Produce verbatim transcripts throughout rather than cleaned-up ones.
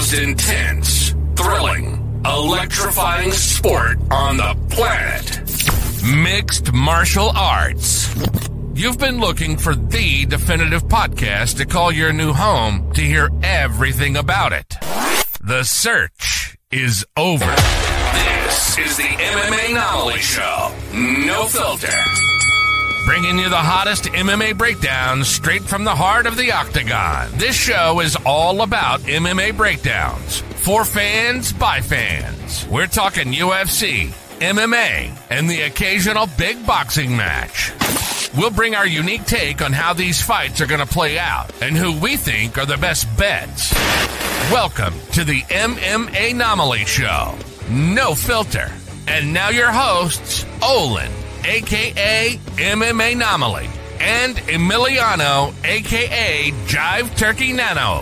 most intense, thrilling, electrifying sport on the planet. Mixed martial arts. You've been looking for the definitive podcast to call your new home to hear everything about it. The search is over. This is the M M A Anomaly Show. No filter. Bringing you the hottest M M A breakdowns straight from the heart of the octagon. This show is all about M M A breakdowns. For fans, by fans. We're talking U F C, M M A, and the occasional big boxing match. We'll bring our unique take on how these fights are going to play out and who we think are the best bets. Welcome to the M M A Anomaly Show. No filter. And now your hosts, Olin, a k a. M M A Anomaly, and Emiliano, a k a. Jive Turkey Nano.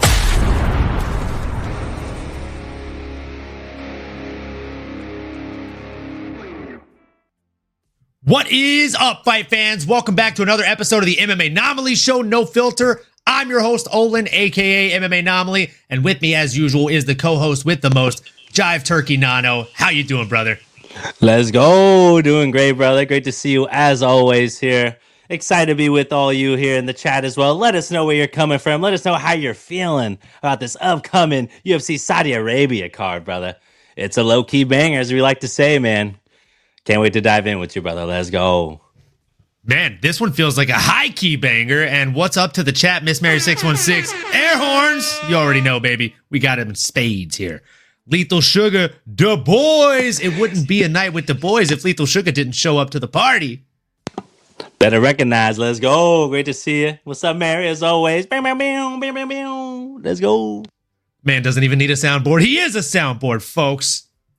What is up, fight fans? Welcome back to another episode of the M M A Anomaly Show, No Filter. I'm your host, Olin, a k a. M M A Anomaly, and with me, as usual, is the co-host with the most, Jive Turkey Nano. How you doing, brother? Let's go. Doing great, brother. Great to see you, as always, here. Excited to be with all you here in the chat as well. Let us know where you're coming from. Let us know how you're feeling about this upcoming U F C Saudi Arabia card, brother. It's a low-key banger, as we like to say, man. Can't wait to dive in with you, brother. Let's go. Man, this one feels like a high-key banger. And what's up to the chat, Miss Mary six one six? Air horns. You already know, baby. We got him in spades here. Lethal Sugar, the boys. It wouldn't be a night with the boys if Lethal Sugar didn't show up to the party. Better recognize. Let's go. Great to see you. What's up, Mary? As always. Bam, bam, bam, bam, bam, bam. Let's go. Man doesn't even need a soundboard. He is a soundboard, folks.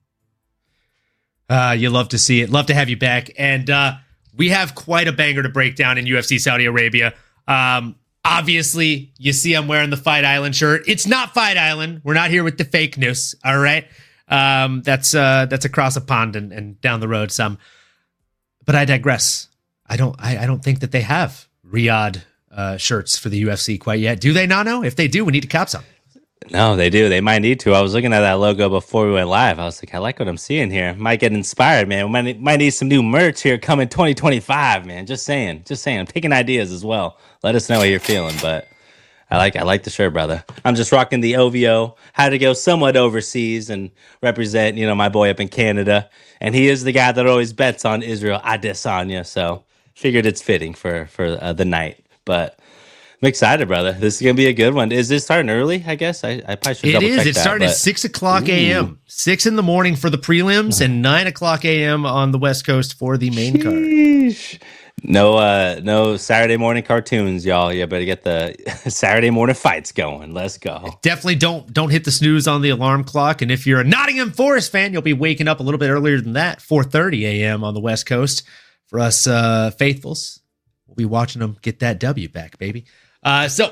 Uh, you love to see it. Love to have you back. And uh, we have quite a banger to break down in U F C Saudi Arabia. Um, obviously, you see I'm wearing the Fight Island shirt. It's not Fight Island. We're not here with the fake news, all right? Um, that's uh, that's across a pond and, and down the road some. But I digress. I don't I, I don't think that they have Riyadh uh, shirts for the U F C quite yet. Do they, Nano? If they do, we need to cop some. No, they do. They might need to. I was looking at that logo before we went live. I was like, I like what I'm seeing here. Might get inspired, man. We might, might need some new merch here coming twenty twenty-five, man. Just saying. Just saying. I'm taking ideas as well. Let us know how you're feeling, but I like I like the shirt, brother. I'm just rocking the O V O. Had to go somewhat overseas and represent, you know, my boy up in Canada. And he is the guy that always bets on Israel Adesanya, so figured it's fitting for, for uh, the night. But I'm excited, brother. This is going to be a good one. Is this starting early, I guess? I, I probably should It double is. check It's that, starting but... at six o'clock a.m. six in the morning for the prelims and nine o'clock a.m. on the West Coast for the main Sheesh. card. No uh, no Saturday morning cartoons, y'all. You better get the Saturday morning fights going. Let's go. Definitely don't don't hit the snooze on the alarm clock. And if you're a Nottingham Forest fan, you'll be waking up a little bit earlier than that, four thirty a.m. on the West Coast. For us uh, faithfuls, we'll be watching them get that W back, baby. Uh, so...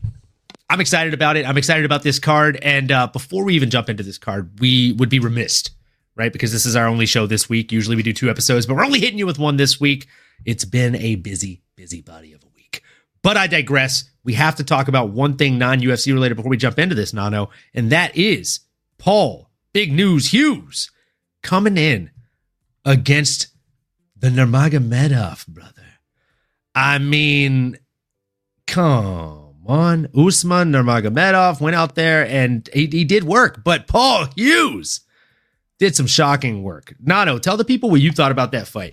I'm excited about it. I'm excited about this card. And uh, before we even jump into this card, we would be remiss, right? Because this is our only show this week. Usually we do two episodes, but we're only hitting you with one this week. It's been a busy, busy body of a week. But I digress. We have to talk about one thing non-U F C related before we jump into this, Nano. And that is Paul Big News Hughes coming in against the Nurmagomedov brother. I mean, come on. Usman Nurmagomedov went out there and he, he did work, but Paul Hughes did some shocking work. Nano, tell the people what you thought about that fight.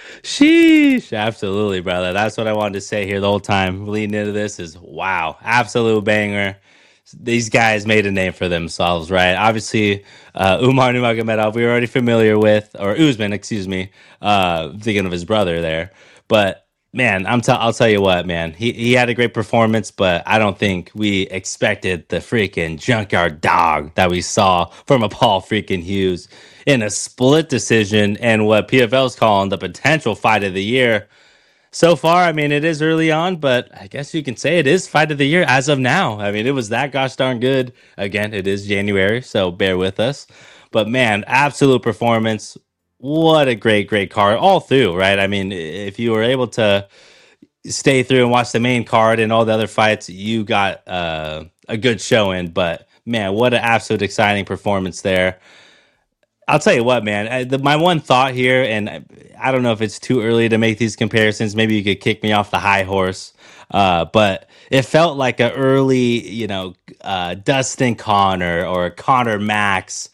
Sheesh. Absolutely, brother. That's what I wanted to say here the whole time leading into this is, wow, absolute banger. These guys made a name for themselves, right? Obviously, uh, Umar Nurmagomedov, we were already familiar with, or Usman, excuse me, uh, thinking of his brother there. But man, I'm t- I'll tell you what, man. He he had a great performance, but I don't think we expected the freaking junkyard dog that we saw from a Paul freaking Hughes in a split decision and what P F L is calling the potential fight of the year. So far, I mean, it is early on, but I guess you can say it is fight of the year as of now. I mean, it was that gosh darn good. Again, it is January, so bear with us. But man, absolute performance. What a great, great card all through, right? I mean, if you were able to stay through and watch the main card and all the other fights, you got uh, a good showing. But man, what an absolute exciting performance there. I'll tell you what, man, I, the, my one thought here, and I, I don't know if it's too early to make these comparisons. Maybe you could kick me off the high horse. Uh, but it felt like an early, you know, uh, Dustin Connor or Connor Max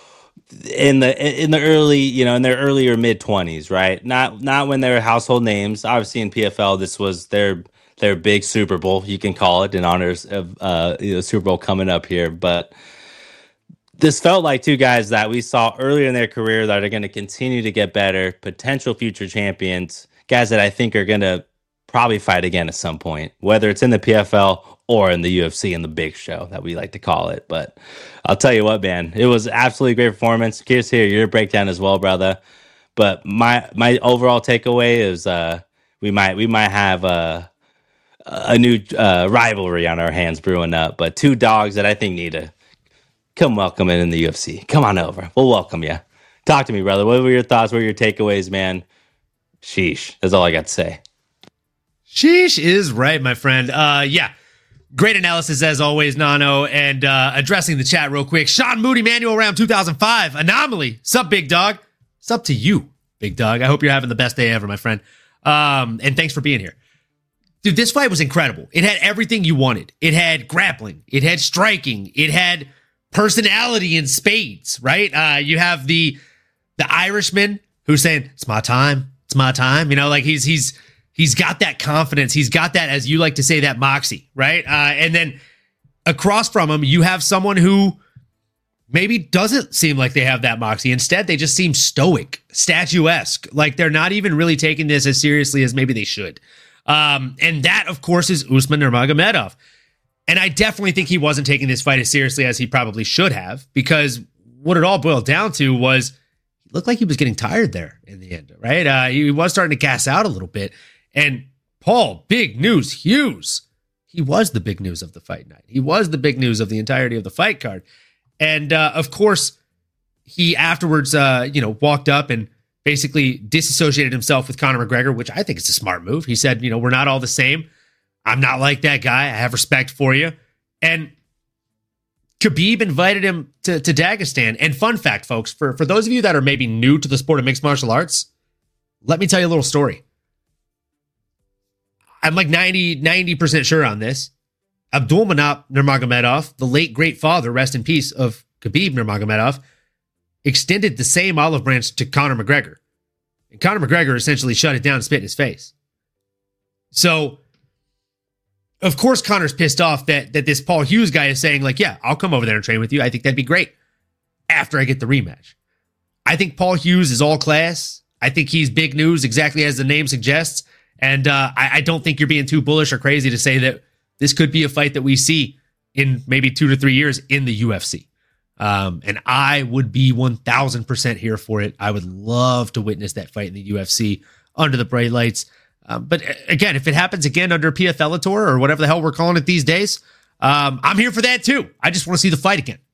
in the in the early, you know, in their earlier mid twenties, right? Not not when they were household names. Obviously, in P F L, this was their their big Super Bowl, you can call it, in honors of uh, you know, Super Bowl coming up here, but. This felt like two guys that we saw earlier in their career that are going to continue to get better, potential future champions, guys that I think are going to probably fight again at some point, whether it's in the P F L or in the U F C in the big show that we like to call it. But I'll tell you what, man, it was absolutely great performance. Curious to hear your breakdown as well, brother. But my my overall takeaway is uh, we might we might have a a new uh, rivalry on our hands brewing up, but two dogs that I think need to come welcome in in the U F C. Come on over. We'll welcome you. Talk to me, brother. What were your thoughts? What were your takeaways, man? Sheesh. That's all I got to say. Sheesh is right, my friend. Uh, yeah. Great analysis as always, Nano. And uh, addressing the chat real quick. Sean Moody, Manual Round two thousand five. Anomaly. Sup, big dog? It's up to you, big dog. I hope you're having the best day ever, my friend. Um, and thanks for being here. Dude, this fight was incredible. It had everything you wanted. It had grappling. It had striking. It had personality in spades, right? Uh, you have the the Irishman who's saying, it's my time. It's my time. You know, like he's he's he's got that confidence. He's got that, as you like to say, that moxie, right? Uh, and then across from him, you have someone who maybe doesn't seem like they have that moxie. Instead, they just seem stoic, statuesque. Like they're not even really taking this as seriously as maybe they should. Um, and that, of course, is Usman Nurmagomedov. And I definitely think he wasn't taking this fight as seriously as he probably should have, because what it all boiled down to was he looked like he was getting tired there in the end, right? Uh, he was starting to gas out a little bit. And Paul, big news, Hughes, he was the big news of the fight night. He was the big news of the entirety of the fight card. And uh, of course, he afterwards, uh, you know, walked up and basically disassociated himself with Conor McGregor, which I think is a smart move. He said, you know, we're not all the same. I'm not like that guy. I have respect for you. And Khabib invited him to, to Dagestan. And fun fact, folks, for, for those of you that are maybe new to the sport of mixed martial arts, let me tell you a little story. I'm like ninety, ninety percent sure on this. Abdulmanap Nurmagomedov, the late great father, rest in peace, of Khabib Nurmagomedov, extended the same olive branch to Conor McGregor. And Conor McGregor essentially shut it down and spit in his face. So, of course, Conor's pissed off that that this Paul Hughes guy is saying, like, yeah, I'll come over there and train with you. I think that'd be great after I get the rematch. I think Paul Hughes is all class. I think he's big news, exactly as the name suggests. And uh, I, I don't think you're being too bullish or crazy to say that this could be a fight that we see in maybe two to three years in the U F C. Um, and I would be one thousand percent here for it. I would love to witness that fight in the U F C under the bright lights. Um, but again, if it happens again under P F L Tour or whatever the hell we're calling it these days, um, I'm here for that too. I just want to see the fight again.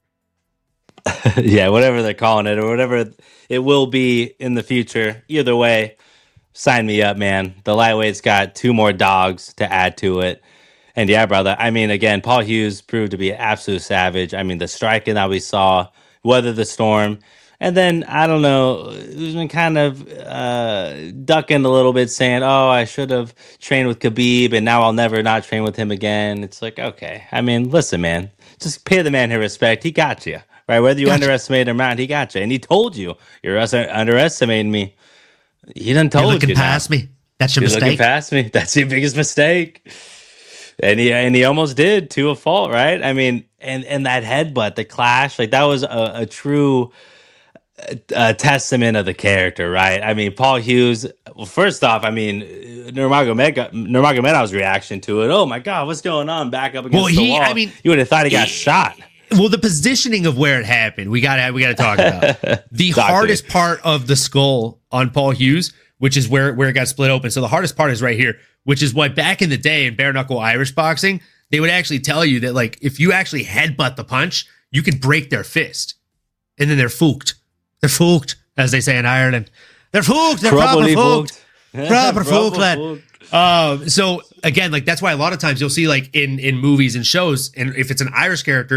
Yeah, whatever they're calling it or whatever it will be in the future. Either way, sign me up, man. The lightweight's got two more dogs to add to it. And yeah, brother, I mean, again, Paul Hughes proved to be an absolute savage. I mean, the striking that we saw, weather the storm. And then, I don't know, he's been kind of uh, ducking a little bit, saying, oh, I should have trained with Khabib, and now I'll never not train with him again. It's like, okay. I mean, listen, man, just pay the man his respect. He got you, right? Whether you gotcha. underestimate him or not, he got you. And he told you, you're underestimating me. He done told You're looking you past now. me. That's your You're mistake. looking past me. That's your biggest mistake. And he and he almost did to a fault, right? I mean, and, and that headbutt, the clash, like that was a, a true uh, testament of the character, right? I mean, Paul Hughes, well, first off, I mean, Nurmagomedov, Nurmagomedov's reaction to it, oh my God, what's going on? Back up against well, he, the wall. I mean, you would have thought he got he, shot. Well, the positioning of where it happened, we got we got to talk about. The Talk hardest part of the skull on Paul Hughes, which is where, where it got split open. So the hardest part is right here, which is why back in the day in bare knuckle Irish boxing, they would actually tell you that, like, if you actually headbutt the punch, you could break their fist. And then they're fooked. They're fooked, as they say in Ireland. They're fooked. They're Probably proper fooked. fooked. Proper fooked, lad. Fooked. Um, so again, like, that's why a lot of times you'll see, like, in, in movies and shows, and if it's an Irish character,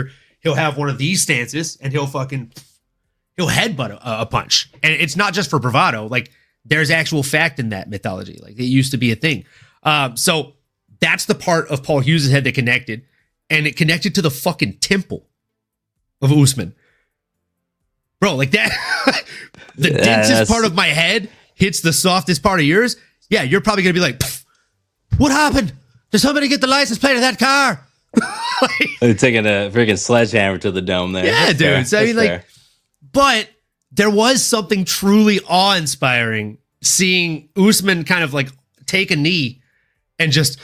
he'll have one of these stances and he'll fucking, he'll headbutt a, a punch. And it's not just for bravado. Like, there's actual fact in that mythology. Like, it used to be a thing. Um, so that's the part of Paul Hughes' head that connected. And it connected to the fucking temple of Usman. Bro, like that, the Yeah, densest that's- part of my head hits the softest part of yours. Yeah, you're probably going to be like, "Pff, what happened? Did somebody get the license plate of that car?" Like, They're taking a freaking sledgehammer to the dome there. yeah, That's dude. fair. So, I mean, That's like, fair. but there was something truly awe-inspiring seeing Usman kind of like take a knee and just,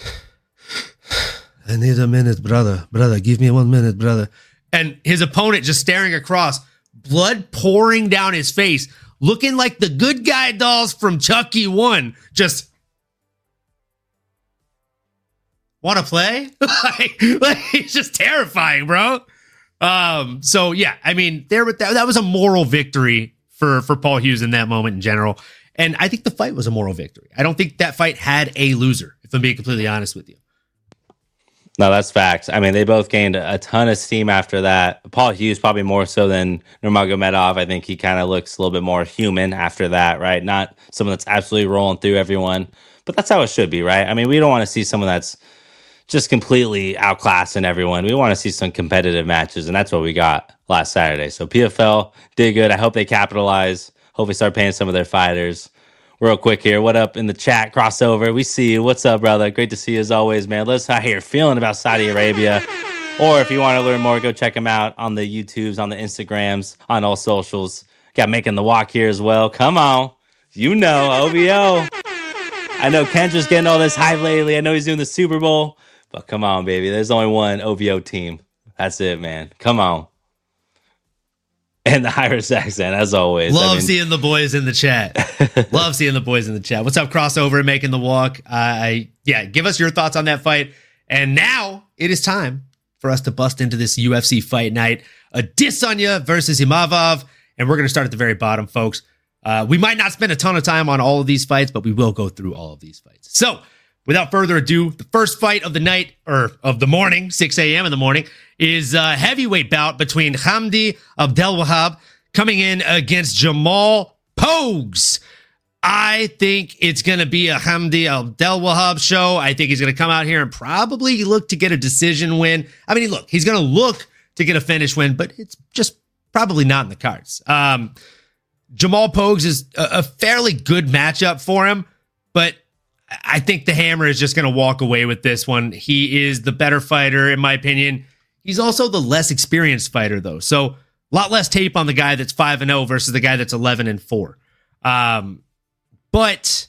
I need a minute, brother. Brother, give me one minute, brother. And his opponent just staring across, blood pouring down his face, looking like the good guy dolls from Chucky one. Just, want to play? like, like, it's just terrifying, bro. Um, so yeah, I mean, there that, that was a moral victory for for Paul Hughes in that moment in general. And I think the fight was a moral victory. I don't think that fight had a loser, if I'm being completely honest with you. No, that's facts. I mean, they both gained a ton of steam after that. Paul Hughes probably more so than Nurmagomedov. I think he kind of looks a little bit more human after that, right? Not someone that's absolutely rolling through everyone, but that's how it should be, right? I mean, we don't want to see someone that's just completely outclassing everyone. We want to see some competitive matches, and that's what we got last Saturday. So P F L did good. I hope they capitalize. Hope they start paying some of their fighters. Real quick here, what up in the chat? Crossover, we see you. What's up, brother? Great to see you as always, man. Let us know how you're feeling about Saudi Arabia. Or if you want to learn more, go check them out on the YouTubes, on the Instagrams, on all socials. Got Making the Walk here as well. Come on. You know, O V O. I know Kendra's getting all this hype lately. I know he's doing the Super Bowl. But come on, baby. There's only one O V O team. That's it, man. Come on. And the Irish accent, as always. Love I mean, seeing the boys in the chat. Love seeing the boys in the chat. What's up, Crossover and Making the Walk? Uh, I yeah, give us your thoughts on that fight. And now it is time for us to bust into this U F C fight night. Adesanya versus Imavov. And we're going to start at the very bottom, folks. Uh, we might not spend a ton of time on all of these fights, but we will go through all of these fights. So, without further ado, the first fight of the night, or of the morning, six a.m. in the morning, is a heavyweight bout between Hamdi Abdelwahab coming in against Jamal Pogues. I think it's going to be a Hamdi Abdelwahab show. I think he's going to come out here and probably look to get a decision win. I mean, look, he's going to look to get a finish win, but it's just probably not in the cards. Um, Jamal Pogues is a, a fairly good matchup for him, but I think the Hammer is just going to walk away with this one. He is the better fighter, in my opinion. He's also the less experienced fighter, though. So a lot less tape on the guy that's five and oh versus the guy that's eleven and four. Um, but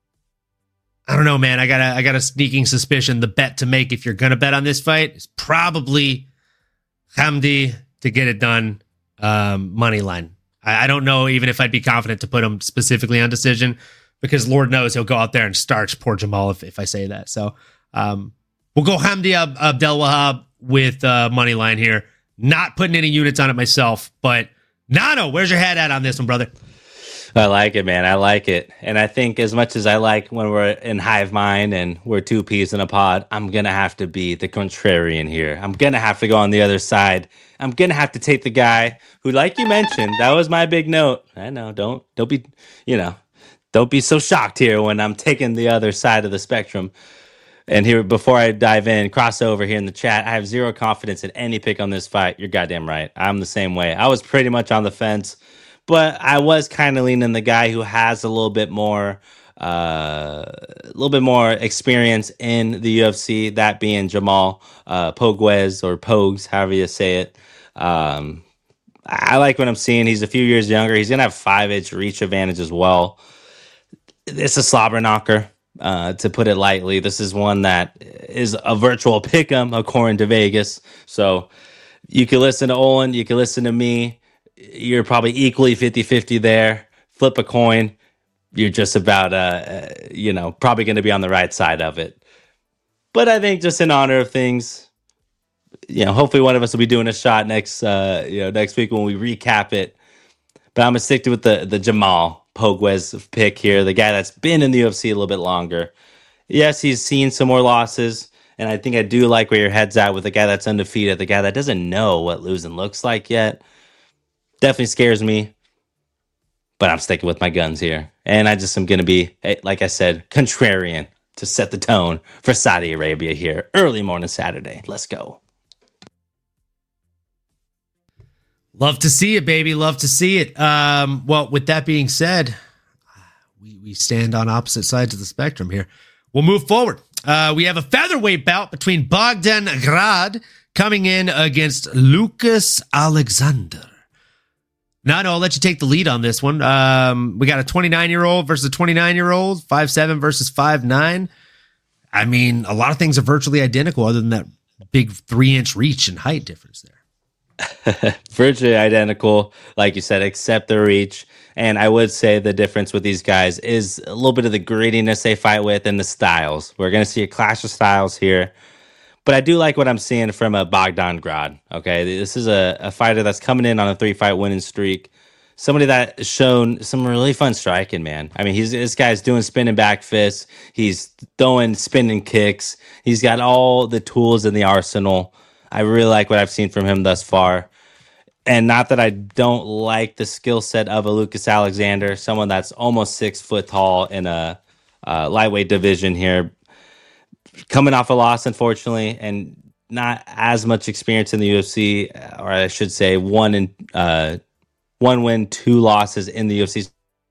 I don't know, man. I got a, I got a sneaking suspicion the bet to make if you're going to bet on this fight is probably Hamdi to get it done, um, money line. I, I don't know even if I'd be confident to put him specifically on decision, because Lord knows he'll go out there and starch poor Jamal if, if I say that. So um, we'll go Hamdi Ab- Abdelwahab with uh, money line here. Not putting any units on it myself, but Nano, where's your head at on this one, brother? I like it, man. I like it. And I think as much as I like when we're in hive mind and we're two peas in a pod, I'm going to have to be the contrarian here. I'm going to have to go on the other side. I'm going to have to take the guy who, like you mentioned, that was my big note. I know, don't, don't be, you know, don't be so shocked here when I'm taking the other side of the spectrum. And here, before I dive in, crossover here in the chat, I have zero confidence in any pick on this fight. You're goddamn right. I'm the same way. I was pretty much on the fence, but I was kind of leaning the guy who has a little bit more, uh, a little bit more experience in the U F C. That being Jamal uh, Pogues or Pogues, however you say it. Um, I like what I'm seeing. He's a few years younger. He's gonna have five inch reach advantage as well. It's a slobber knocker, uh, to put it lightly. This is one that is a virtual pick'em according to Vegas. So you can listen to Olin, you can listen to me. You're probably equally fifty-fifty there. Flip a coin. You're just about, uh, you know, probably going to be on the right side of it. But I think just in honor of things, you know, hopefully one of us will be doing a shot next, uh, you know, next week when we recap it. But I'm gonna stick with the the Jamal Pogues pick here, the guy that's been in the U F C a little bit longer. Yes, he's seen some more losses, And I think I do like where your head's at with the guy that's undefeated, the guy that doesn't know what losing looks like yet. Definitely scares me, but I'm sticking with my guns here. And I just am going to be, like I said, contrarian to set the tone for Saudi Arabia here. Early morning Saturday. Let's go. Love to see it, baby. Love to see it. Um, well, with that being said, we, we stand on opposite sides of the spectrum here. We'll move forward. Uh, we have a featherweight bout between Bogdan Grad coming in against Lucas Alexander. Now, no, I'll let you take the lead on this one. Um, we got a twenty-nine-year-old versus a twenty-nine-year-old, five seven versus five nine. I mean, a lot of things are virtually identical other than that big three-inch reach and height difference there. Virtually identical, like you said, except the reach. And I would say the difference with these guys is a little bit of the grittiness they fight with and the styles. We're going to see a clash of styles here. But I do like what I'm seeing from a Bogdan Grad. Okay, this is a, a fighter that's coming in on a three-fight winning streak. Somebody that has shown some really fun striking, man. I mean, he's this guy's doing spinning back fists. He's throwing spinning kicks. He's got all the tools in the arsenal. I really like what I've seen from him thus far. And not that I don't like the skill set of a Lucas Alexander, someone that's almost six foot tall in a uh, lightweight division here. Coming off a loss, unfortunately, and not as much experience in the U F C, or I should say one in uh, one win, two losses in the U F C.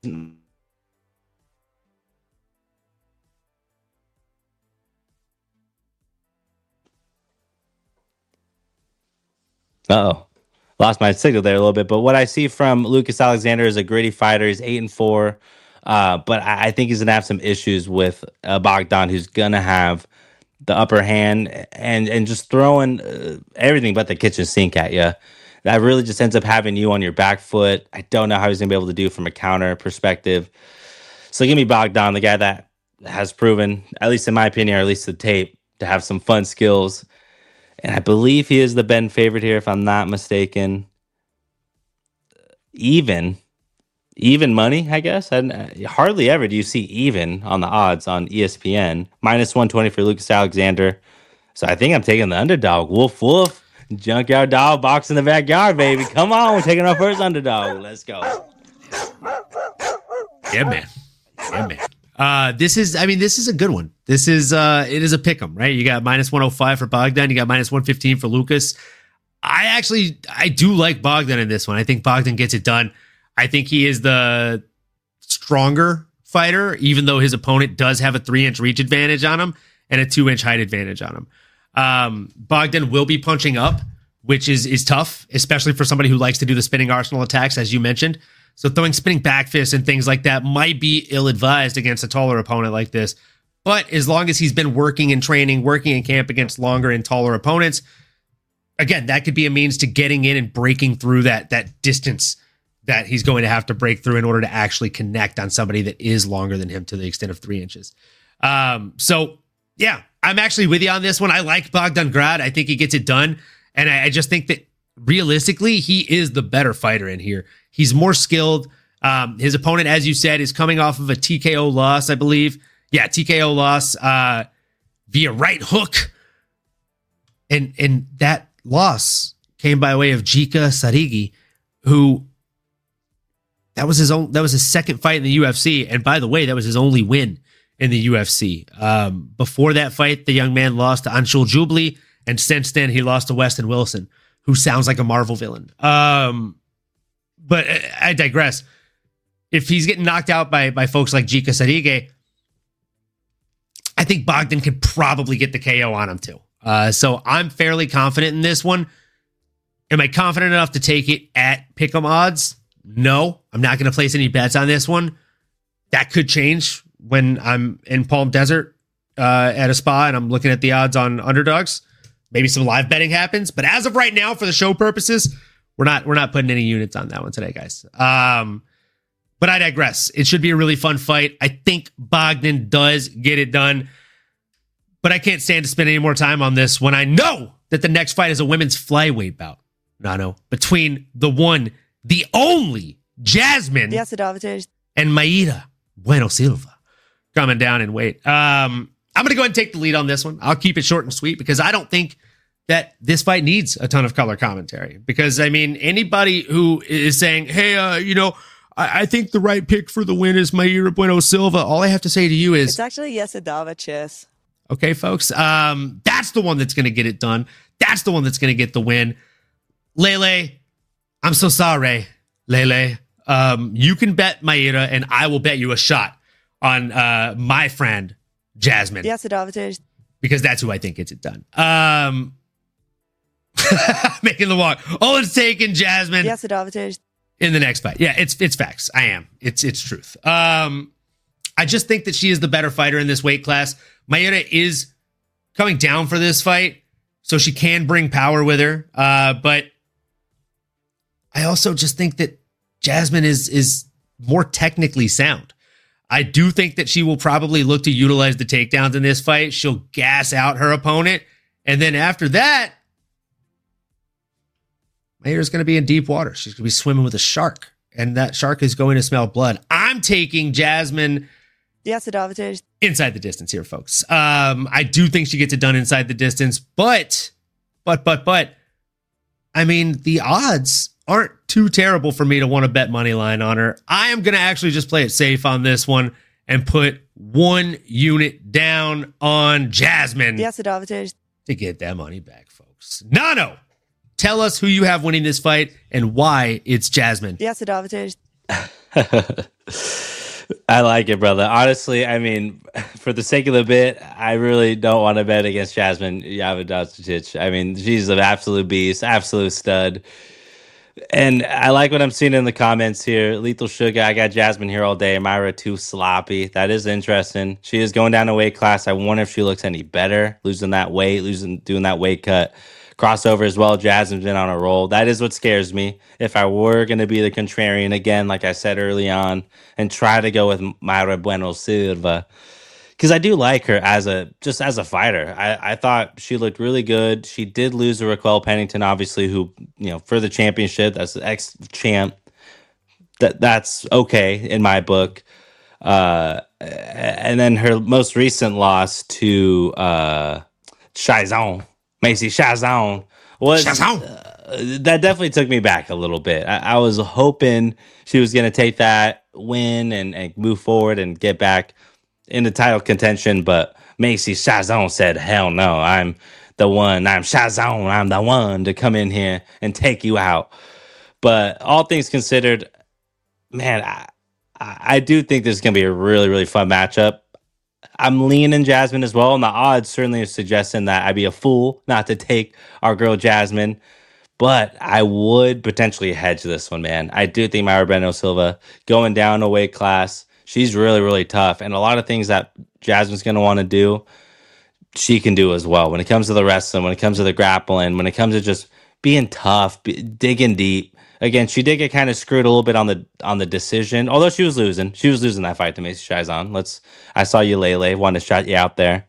Uh-oh. Lost my signal there a little bit. But what I see from Lucas Alexander is a gritty fighter. He's eight and four. Uh, but I, I think he's going to have some issues with uh, Bogdan, who's going to have the upper hand and, and just throwing uh, everything but the kitchen sink at you. That really just ends up having you on your back foot. I don't know how he's going to be able to do from a counter perspective. So give me Bogdan, the guy that has proven, at least in my opinion, or at least the tape, to have some fun skills. And I believe he is the Ben favorite here, if I'm not mistaken. Even, even money, I guess. And uh, hardly ever do you see even on the odds on E S P N. minus one twenty for Lucas Alexander. So I think I'm taking the underdog. Woof, woof. Junkyard dog, box in the backyard, baby. Come on, we're taking our first underdog. Let's go. Yeah, man. Yeah, man. Uh, this is, I mean, this is a good one. This is, uh, it is a pick 'em, right? You got minus one oh five for Bogdan. You got minus one fifteen for Lucas. I actually, I do like Bogdan in this one. I think Bogdan gets it done. I think he is the stronger fighter, even though his opponent does have a three inch reach advantage on him and a two inch height advantage on him. Um, Bogdan will be punching up, which is, is tough, especially for somebody who likes to do the spinning arsenal attacks, as you mentioned. So throwing spinning back fists and things like that might be ill-advised against a taller opponent like this. But as long as he's been working and training, working in camp against longer and taller opponents, again, that could be a means to getting in and breaking through that, that distance that he's going to have to break through in order to actually connect on somebody that is longer than him to the extent of three inches. Um, so, yeah, I'm actually with you on this one. I like Bogdan Grad. I think he gets it done. And I, I just think that realistically, he is the better fighter in here. He's more skilled. Um, his opponent, as you said, is coming off of a T K O loss, I believe. Yeah, T K O loss uh, via right hook. And and that loss came by way of Jika Sarigi, who that was his own that was his second fight in the U F C. And by the way, that was his only win in the U F C. Um, before that fight, the young man lost to Anshul Jubli, and since then he lost to Weston Wilson, who sounds like a Marvel villain. Um, but I digress. If he's getting knocked out by, by folks like Jika Sarige, I think Bogdan could probably get the K O on him too. Uh, so I'm fairly confident in this one. Am I confident enough to take it at pick'em odds? No, I'm not going to place any bets on this one. That could change when I'm in Palm Desert uh, at a spa and I'm looking at the odds on underdogs. Maybe some live betting happens, but as of right now, for the show purposes, we're not we're not putting any units on that one today, guys. Um, but I digress. It should be a really fun fight. I think Bogdan does get it done, but I can't stand to spend any more time on this when I know that the next fight is a women's flyweight bout, Nano, between the one, the only Jasmine and Mayra Bueno Silva coming down in weight. Um, I'm going to go ahead and take the lead on this one. I'll keep it short and sweet because I don't think that this fight needs a ton of color commentary. Because, I mean, anybody who is saying, hey, uh, you know, I, I think the right pick for the win is Mayra Bueno Silva, all I have to say to you is... It's actually Yesidava Chess. Okay, folks. Um, that's the one that's going to get it done. That's the one that's going to get the win. Lele, I'm so sorry, Lele. Um, you can bet Mayra, and I will bet you a shot on uh, my friend, Jasmine. Yesidava, because that's who I think gets it done. Um... Making the walk. Owen's taking Jasmine Yesidava in the next fight. Yeah, it's it's facts. I am. It's it's truth. Um, I just think that she is the better fighter in this weight class. Mayra is coming down for this fight, so she can bring power with her. Uh, but I also just think that Jasmine is is more technically sound. I do think that she will probably look to utilize the takedowns in this fight. She'll gas out her opponent, and then after that, Mayra's going to be in deep water. She's going to be swimming with a shark, and that shark is going to smell blood. I'm taking Jasmine Yesidava inside the distance here, folks. Um, I do think she gets it done inside the distance, but, but, but, but, I mean, the odds aren't too terrible for me to want to bet money line on her. I am going to actually just play it safe on this one and put one unit down on Jasmine Yesidava to get that money back, folks. Nano! Tell us who you have winning this fight and why it's Jasmine. Yesidava I like it, brother. Honestly, I mean, for the sake of the bit, I really don't want to bet against Jasmine Javodavcic. I mean, she's an absolute beast, absolute stud. And I like what I'm seeing in the comments here. Lethal Sugar, I got Jasmine here all day. Mayra too sloppy. That is interesting. She is going down a weight class. I wonder if she looks any better, losing that weight, losing doing that weight cut. Crossover as well. Jasmine's been on a roll. That is what scares me. If I were going to be the contrarian again, like I said early on, and try to go with Mayra Bueno Silva, because I do like her as a just as a fighter. I, I thought she looked really good. She did lose to Raquel Pennington, obviously, who, you know, for the championship, that's the ex-champ. That that's okay in my book. Uh, and then her most recent loss to uh, Chazon. Macy Chazon was Chazon. Uh, that definitely took me back a little bit. I, I was hoping she was going to take that win and, and move forward and get back into title contention, but Macy Chazon said, hell no, I'm the one. I'm Chazon. I'm the one to come in here and take you out. But all things considered, man, I, I do think this is going to be a really, really fun matchup. I'm leaning Jasmine as well, and the odds certainly are suggesting that I'd be a fool not to take our girl Jasmine, but I would potentially hedge this one, man. I do think Mayra Bueno Silva going down a weight class, she's really, really tough, and a lot of things that Jasmine's going to want to do, she can do as well. When it comes to the wrestling, when it comes to the grappling, when it comes to just being tough, be, digging deep. Again, she did get kind of screwed a little bit on the on the decision, although she was losing. She was losing that fight to Macy Chazon. Let's. I saw you, Lele. Wanted to shout you out there.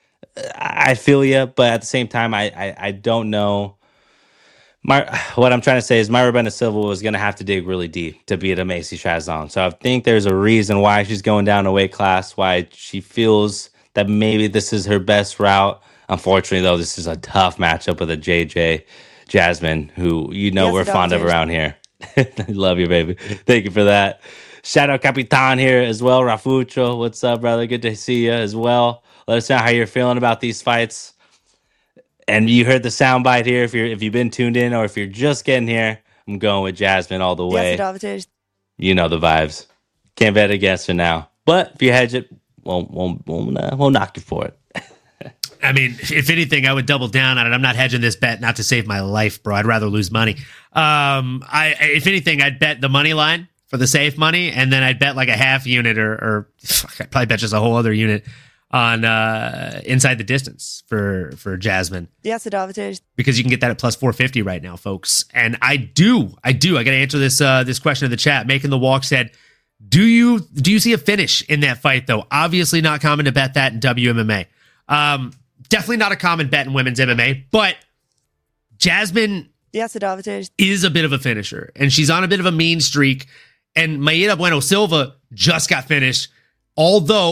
I feel you, but at the same time, I I, I don't know. My what I'm trying to say is Mayra Bueno Silva was going to have to dig really deep to beat a Macy Chazon. So I think there's a reason why she's going down a weight class. Why she feels that maybe this is her best route. Unfortunately, though, this is a tough matchup with a J J. Jasmine, who you know yes, we're fond of around here. Love you, baby. Thank you for that. Shout out Capitan here as well. Rafucho, what's up, brother? Good to see you as well. Let us know how you're feeling about these fights. And you heard the soundbite here. If you're if you've been tuned in or if you're just getting here, I'm going with Jasmine all the way. Yes, you know the vibes. Can't bet against her now. But if you hedge it, won't won't won't, uh, won't knock you for it. I mean, if anything, I would double down on it. I'm not hedging this bet not to save my life, bro. I'd rather lose money. Um, I, if anything, I'd bet the money line for the safe money, and then I'd bet like a half unit or, or fuck, I'd probably bet just a whole other unit on uh, inside the distance for for Jasmine. Yes, it because you can get that at plus four fifty right now, folks. And I do, I do. I got to answer this uh, this question in the chat. Making the Walk said, "Do you do you see a finish in that fight?" Though obviously not common to bet that in W M M A. Um, Definitely not a common bet in women's M M A, but Jasmine yes, it is a bit of a finisher, and she's on a bit of a mean streak, and Mayra Bueno Silva just got finished, although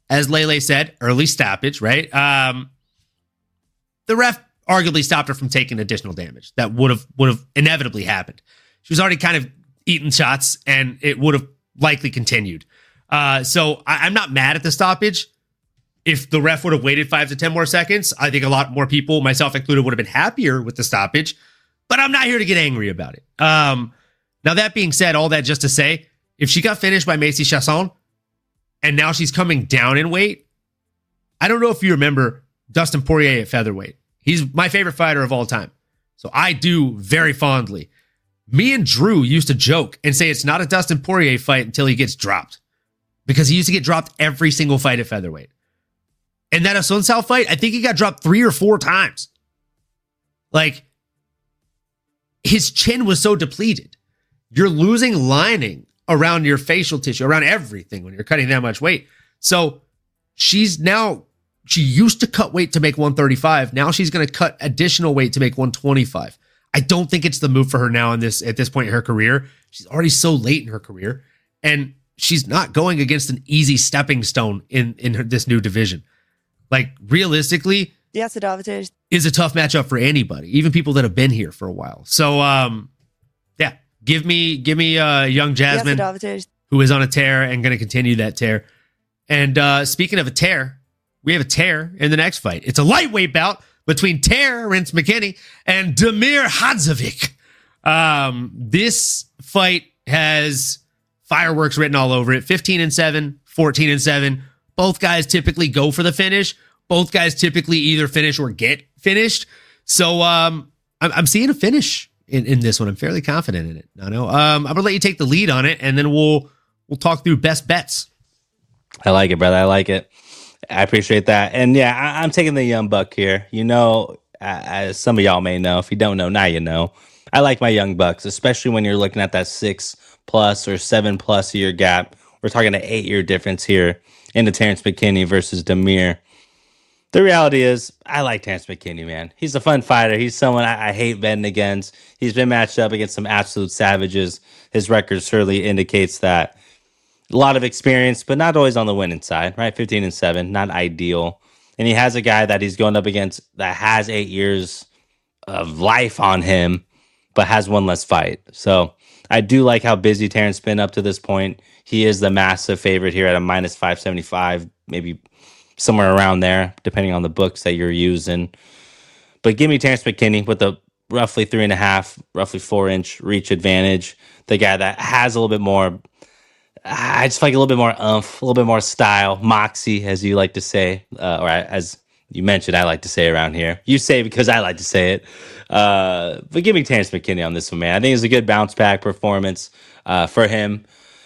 as Lele said, early stoppage, right? Um, the ref arguably stopped her from taking additional damage that would have would have inevitably happened. She was already kind of eating shots, and it would have likely continued. Uh, so I, I'm not mad at the stoppage. If the ref would have waited five to ten more seconds, I think a lot more people, myself included, would have been happier with the stoppage. But I'm not here to get angry about it. Um, now, that being said, all that just to say, if she got finished by Macy Chiasson, and now she's coming down in weight, I don't know if you remember Dustin Poirier at featherweight. He's my favorite fighter of all time. So I do very fondly. Me and Drew used to joke and say it's not a Dustin Poirier fight until he gets dropped. Because he used to get dropped every single fight at featherweight. And that Assunção fight, I think he got dropped three or four times. Like, his chin was so depleted. You're losing lining around your facial tissue, around everything when you're cutting that much weight. So she's now, she used to cut weight to make one thirty-five. Now she's going to cut additional weight to make one twenty-five. I don't think it's the move for her now in this, at this point in her career. She's already so late in her career. And she's not going against an easy stepping stone in, in her, this new division. Like, realistically, Yes, David. is a tough matchup for anybody, even people that have been here for a while. So, um, yeah, give me give me uh, young Jasmine, Yes, David. who is on a tear and going to continue that tear. And uh, speaking of a tear, we have a tear in the next fight. It's a lightweight bout between Terrence McKinney and Damir Hadzovic. Um, this fight has fireworks written all over it. fifteen and seven, fourteen and seven. Both guys typically go for the finish. Both guys typically either finish or get finished. So um, I'm, I'm seeing a finish in, in this one. I'm fairly confident in it. Nano. Um, I'm gonna let you take the lead on it, and then we'll we'll talk through best bets. I like it, brother. I like it. I appreciate that. And yeah, I, I'm taking the young buck here. You know, as some of y'all may know, if you don't know, now you know. I like my young bucks, especially when you're looking at that six plus or seven plus year gap. We're talking an eight year difference here into Terrence McKinney versus Damir. The reality is, I like Terrence McKinney, man. He's a fun fighter. He's someone I, I hate betting against. He's been matched up against some absolute savages. His record certainly indicates that. A lot of experience, but not always on the winning side, right? fifteen and seven, not ideal. And he has a guy that he's going up against that has eight years of life on him, but has one less fight. So I do like how busy Terrence been up to this point. He is the massive favorite here at a minus five seventy-five, maybe somewhere around there, depending on the books that you're using. But give me Terrence McKinney with a roughly three and a half, roughly four inch reach advantage. The guy that has a little bit more, I just like a little bit more umph, a little bit more style, moxie, as you like to say, uh, or as you mentioned, I like to say around here. You say because I like to say it. Uh, but give me Terrence McKinney on this one, man. I think it's a good bounce back performance uh, for him.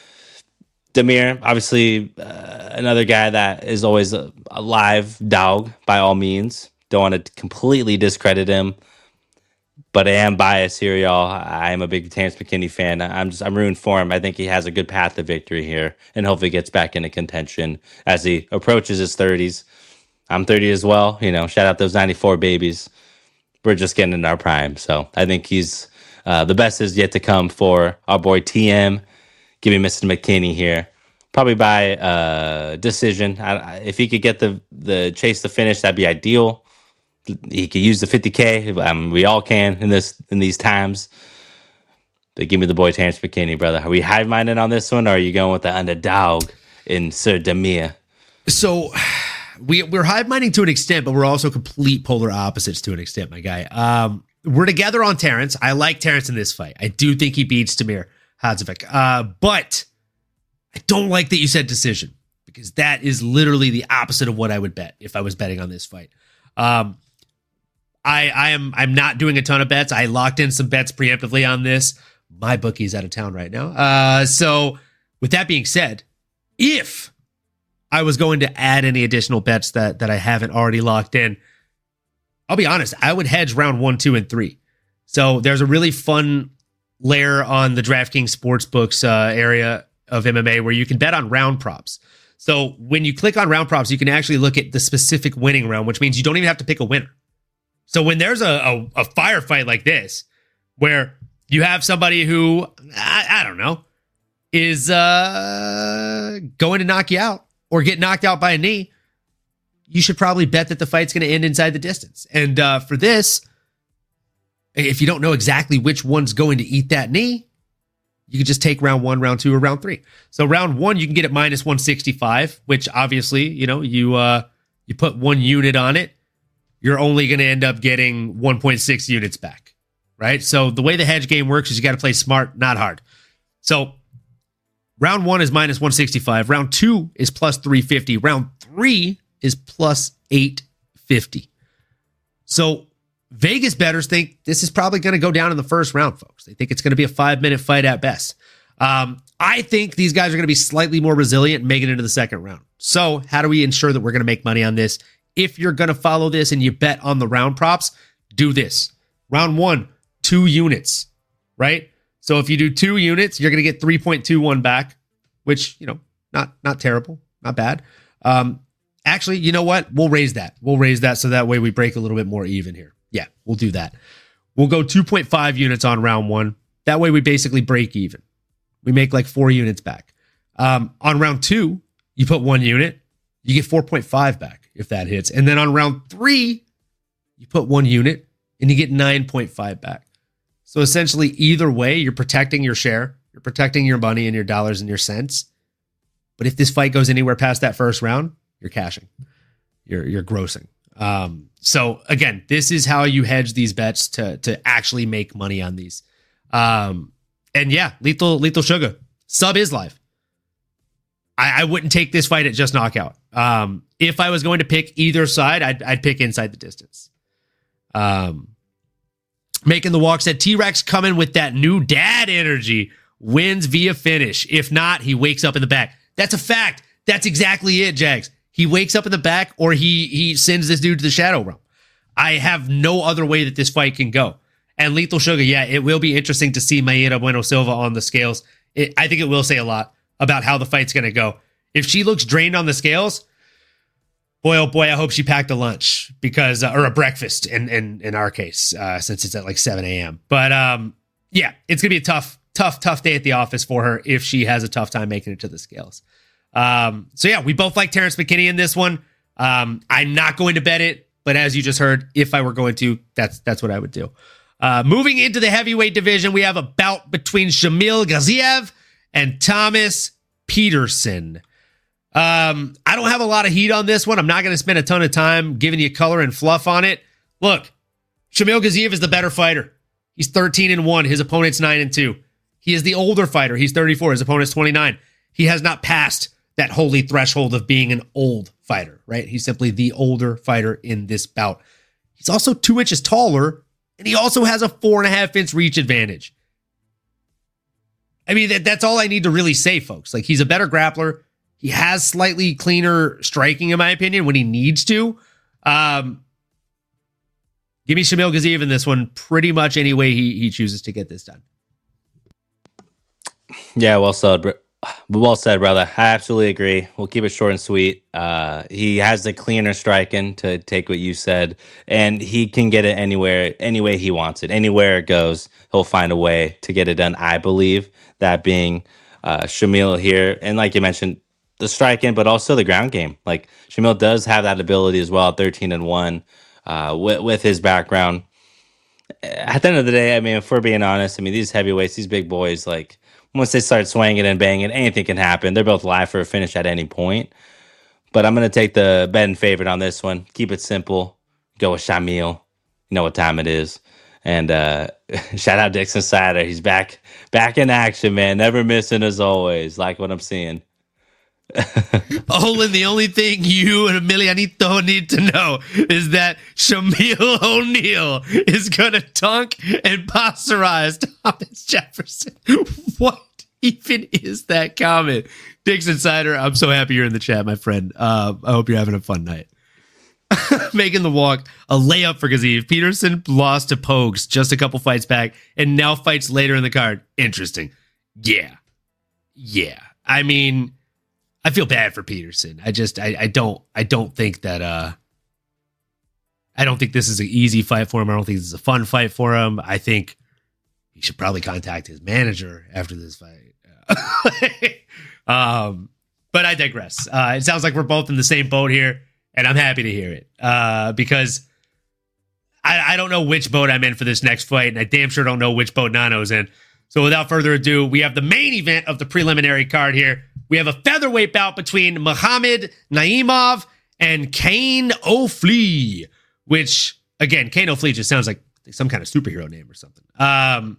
Damir, obviously, uh, another guy that is always a, a live dog by all means. Don't want to completely discredit him, but I am biased here, y'all. I am a big Terrence McKinney fan. I'm just I'm rooting for him. I think he has a good path to victory here, and hopefully gets back into contention as he approaches his thirties. I'm thirty as well. You know, shout out those ninety-four babies. We're just getting in our prime, so I think he's uh, the best is yet to come for our boy T M. Give me Mister McKinney here, probably by uh, decision. I, if he could get the the chase to finish, that'd be ideal. He could use the fifty K. Um, we all can in this in these times. But give me the boy Terrence McKinney, brother. Are we high minded on this one, or are you going with the underdog in Sir Damir? So we we're hive minding to an extent, but we're also complete polar opposites to an extent, my guy. Um, we're together on Terrence. I like Terrence in this fight. I do think he beats Damir Hadzovic. Uh, but I don't like that you said decision, because that is literally the opposite of what I would bet if I was betting on this fight. Um, I I am I'm not doing a ton of bets. I locked in some bets preemptively on this. My bookie's out of town right now. Uh, so with that being said, if I was going to add any additional bets that that I haven't already locked in, I'll be honest, I would hedge round one, two, and three. So there's a really fun layer on the DraftKings Sportsbooks uh, area of M M A where you can bet on round props. So when you click on round props, you can actually look at the specific winning round, which means you don't even have to pick a winner. So when there's a, a, a firefight like this, where you have somebody who, I, I don't know, is uh, going to knock you out, or get knocked out by a knee, you should probably bet that the fight's going to end inside the distance. And uh, for this, if you don't know exactly which one's going to eat that knee, you can just take round one, round two, or round three. So round one, you can get it minus one sixty-five, which obviously, you know, you uh, you put one unit on it, you're only going to end up getting one point six units back, right? So the way the hedge game works is you got to play smart, not hard. So round one is minus one sixty-five. Round two is plus three fifty. Round three is plus eight fifty. So Vegas bettors think this is probably going to go down in the first round, folks. They think it's going to be a five-minute fight at best. Um, I think these guys are going to be slightly more resilient and make it into the second round. So how do we ensure that we're going to make money on this? If you're going to follow this and you bet on the round props, do this. Round one, two units, right? So if you do two units, you're going to get three point two one back, which, you know, not not terrible, not bad. Um, actually, you know what? We'll raise that. We'll raise that so that way we break a little bit more even here. Yeah, we'll do that. We'll go two point five units on round one. That way we basically break even. We make like four units back. Um, on round two, you put one unit, you get four point five back if that hits. And then on round three, you put one unit and you get nine point five back. So essentially, either way, you're protecting your share, you're protecting your money and your dollars and your cents. But if this fight goes anywhere past that first round, you're cashing, you're you're grossing. Um, so again, this is how you hedge these bets to to actually make money on these. Um, and yeah, lethal lethal sugar sub is live. I, I wouldn't take this fight at just knockout. Um, if I was going to pick either side, I'd I'd pick inside the distance. Um. Making the walk said T-Rex coming with that new dad energy, wins via finish. If not, he wakes up in the back. That's a fact. That's exactly it, Jags. He wakes up in the back or he he sends this dude to the Shadow Realm. I have no other way that this fight can go. And Lethal Sugar, yeah, it will be interesting to see Mayra Bueno Silva on the scales. It, I think it will say a lot about how the fight's going to go. If she looks drained on the scales, boy, oh boy, I hope she packed a lunch because, uh, or a breakfast in in, in our case, uh, since it's at like seven a.m. But um, yeah, it's going to be a tough, tough, tough day at the office for her if she has a tough time making it to the scales. Um, so yeah, we both like Terrence McKinney in this one. Um, I'm not going to bet it, but as you just heard, if I were going to, that's that's what I would do. Uh, moving into the heavyweight division, we have a bout between Shamil Gaziev and Thomas Peterson. Um, I don't have a lot of heat on this one. I'm not going to spend a ton of time giving you color and fluff on it. Look, Shamil Gaziev is the better fighter. He's thirteen and one. His opponent's nine and two. He is the older fighter. He's thirty-four. His opponent's twenty-nine. He has not passed that holy threshold of being an old fighter, right? He's simply the older fighter in this bout. He's also two inches taller, and he also has a four and a half inch reach advantage. I mean, that, that's all I need to really say, folks. Like, he's a better grappler. He has slightly cleaner striking, in my opinion, when he needs to. Um, give me Shamil Gaziev in this one pretty much any way he, he chooses to get this done. Yeah, well said, bro. Well said, brother. I absolutely agree. We'll keep it short and sweet. Uh, he has the cleaner striking, to take what you said, and he can get it anywhere, any way he wants it. Anywhere it goes, he'll find a way to get it done, I believe, that being uh, Shamil here. And like you mentioned, the striking, but also the ground game. Like, Shamil does have that ability as well, thirteen and one, uh, with, with his background. At the end of the day, I mean, if we're being honest, I mean, these heavyweights, these big boys, like, once they start swinging and banging, anything can happen. They're both live for a finish at any point. But I'm going to take the betting favorite on this one. Keep it simple. Go with Shamil. You know what time it is. And uh, shout out Dixon Sider. He's back back in action, man. Never missing as always. Like what I'm seeing. Olin, the only thing you and Emilianito need to know is that Shamil O'Neal is going to dunk and pasteurize Thomas Jefferson. What even is that comment? Dixon Sider, I'm so happy you're in the chat, my friend. Uh, I hope you're having a fun night. Making the walk, a layup for Gaziev. Peterson lost to Pogues just a couple fights back and now fights later in the card. Interesting. Yeah. Yeah. I mean, I feel bad for Peterson. I just, I, I don't, I don't think that, uh, I don't think this is an easy fight for him. I don't think this is a fun fight for him. I think he should probably contact his manager after this fight. um, but I digress. Uh, it sounds like we're both in the same boat here, and I'm happy to hear it uh, because I, I don't know which boat I'm in for this next fight, and I damn sure don't know which boat Nano's in. So without further ado, we have the main event of the preliminary card here. We have a featherweight bout between Muhammad Naimov and Kane O'Flea, which, again, Kane O'Flea just sounds like some kind of superhero name or something. Um,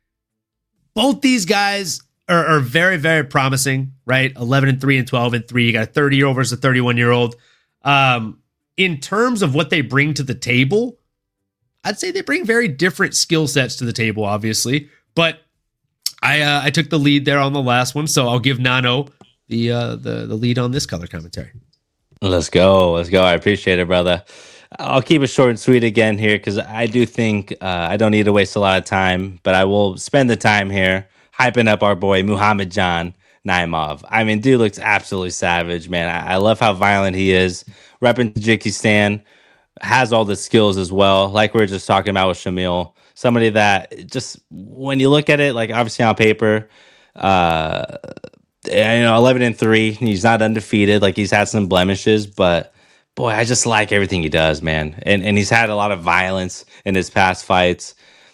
both these guys are, are very, very promising, right? eleven and three and twelve and three. You got a thirty-year-old versus a thirty-one-year-old. Um, in terms of what they bring to the table, I'd say they bring very different skill sets to the table, obviously. But I uh, I took the lead there on the last one, so I'll give Nano the uh, the the lead on this color commentary. Let's go. Let's go. I appreciate it, brother. I'll keep it short and sweet again here because I do think uh, I don't need to waste a lot of time, but I will spend the time here hyping up our boy Muhammadjon Naimov. I mean, dude looks absolutely savage, man. I, I love how violent he is. Repping Tajikistan, has all the skills as well. Like we were just talking about with Shamil, somebody that just when you look at it, like obviously on paper, uh, you know, eleven and three, he's not undefeated. Like he's had some blemishes, but boy, I just like everything he does, man. And and he's had a lot of violence in his past fights.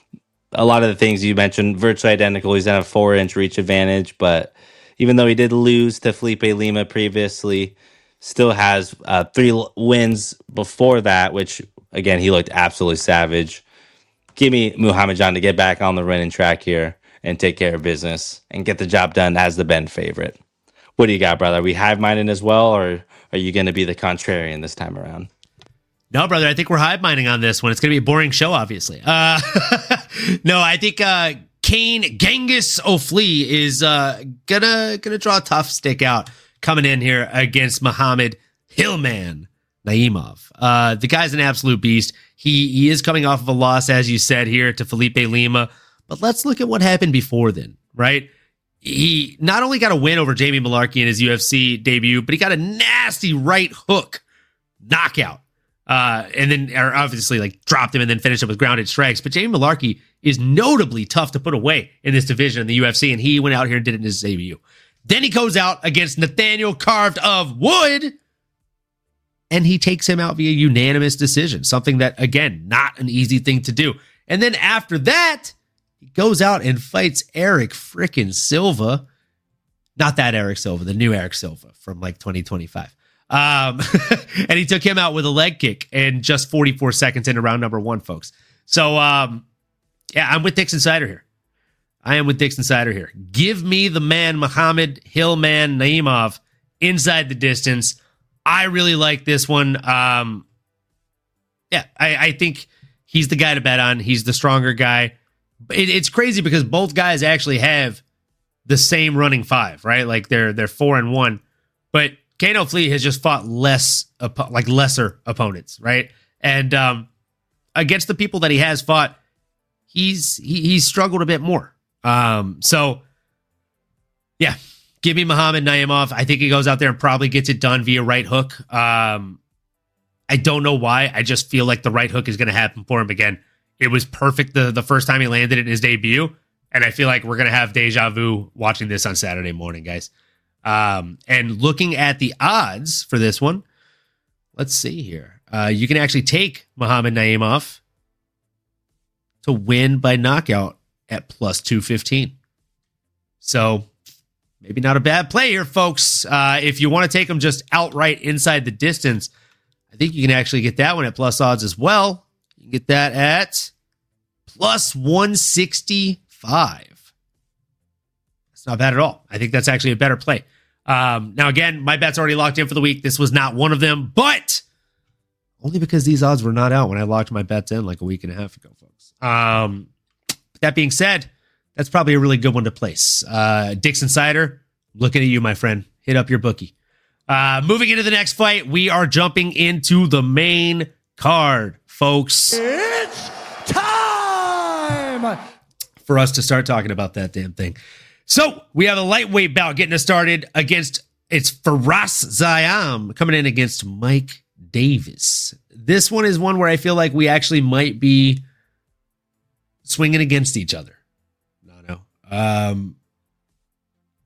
A lot of the things you mentioned, virtually identical. He's at a four-inch reach advantage, but even though he did lose to Felipe Lima previously, still has uh, three l- wins before that, which, again, he looked absolutely savage. Give me Muhammadjon to get back on the running track here and take care of business and get the job done as the Ben favorite. What do you got, brother? Are we hive-minded as well, or are you going to be the contrarian this time around? No, brother, I think we're hive minding on this one. It's going to be a boring show, obviously. Uh, no, I think uh, Kane Genghis O'Flea is uh, gonna gonna draw a tough stick out coming in here against Muhammad Hillman Naimov. Uh, the guy's an absolute beast. He he is coming off of a loss, as you said here, to Felipe Lima. But let's look at what happened before then, right? He not only got a win over Jamie Malarkey in his U F C debut, but he got a nasty right hook knockout. Uh, and then or obviously like dropped him and then finished up with grounded strikes. But Jamie Malarkey is notably tough to put away in this division in the U F C, and he went out here and did it in his debut. Then he goes out against Nathaniel Carved of Wood, and he takes him out via unanimous decision, something that, again, not an easy thing to do. And then after that, he goes out and fights Eric frickin' Silva. Not that Eric Silva, the new Eric Silva from like twenty twenty-five. Um, and he took him out with a leg kick in just forty-four seconds into round number one, folks. So, um, yeah, I'm with Dixon Sider here. I am with Dixon Sider here. Give me the man, Muhammad Hillman Naimov, inside the distance. I really like this one. Um, yeah, I, I think he's the guy to bet on. He's the stronger guy. It, it's crazy because both guys actually have the same running five, right? Like they're they're four and one, but Kane O'Flea has just fought less, like lesser opponents, right? And um, against the people that he has fought, he's he, he's struggled a bit more. Um, so, yeah, give me Muhammad Naimov. I think he goes out there and probably gets it done via right hook. Um, I don't know why. I just feel like the right hook is going to happen for him again. It was perfect the, the first time he landed it in his debut, and I feel like we're going to have deja vu watching this on Saturday morning, guys. Um, and looking at the odds for this one, let's see here. Uh, you can actually take Muhammad Naimov to win by knockout at plus two fifteen. So maybe not a bad play here, folks. Uh, if you want to take him just outright inside the distance, I think you can actually get that one at plus odds as well. You can get that at plus one sixty-five. That's not bad at all. I think that's actually a better play. Um, now, again, my bet's already locked in for the week. This was not one of them, but only because these odds were not out when I locked my bets in like a week and a half ago, folks. Um, that being said, that's probably a really good one to place. Uh, Dixon Sider, looking at you, my friend. Hit up your bookie. Uh, moving into the next fight, we are jumping into the main card, folks. It's time for us to start talking about that damn thing. So we have a lightweight bout getting us started against, it's Faraz Zayam coming in against Mike Davis. This one is one where I feel like we actually might be swinging against each other. No, no. Um,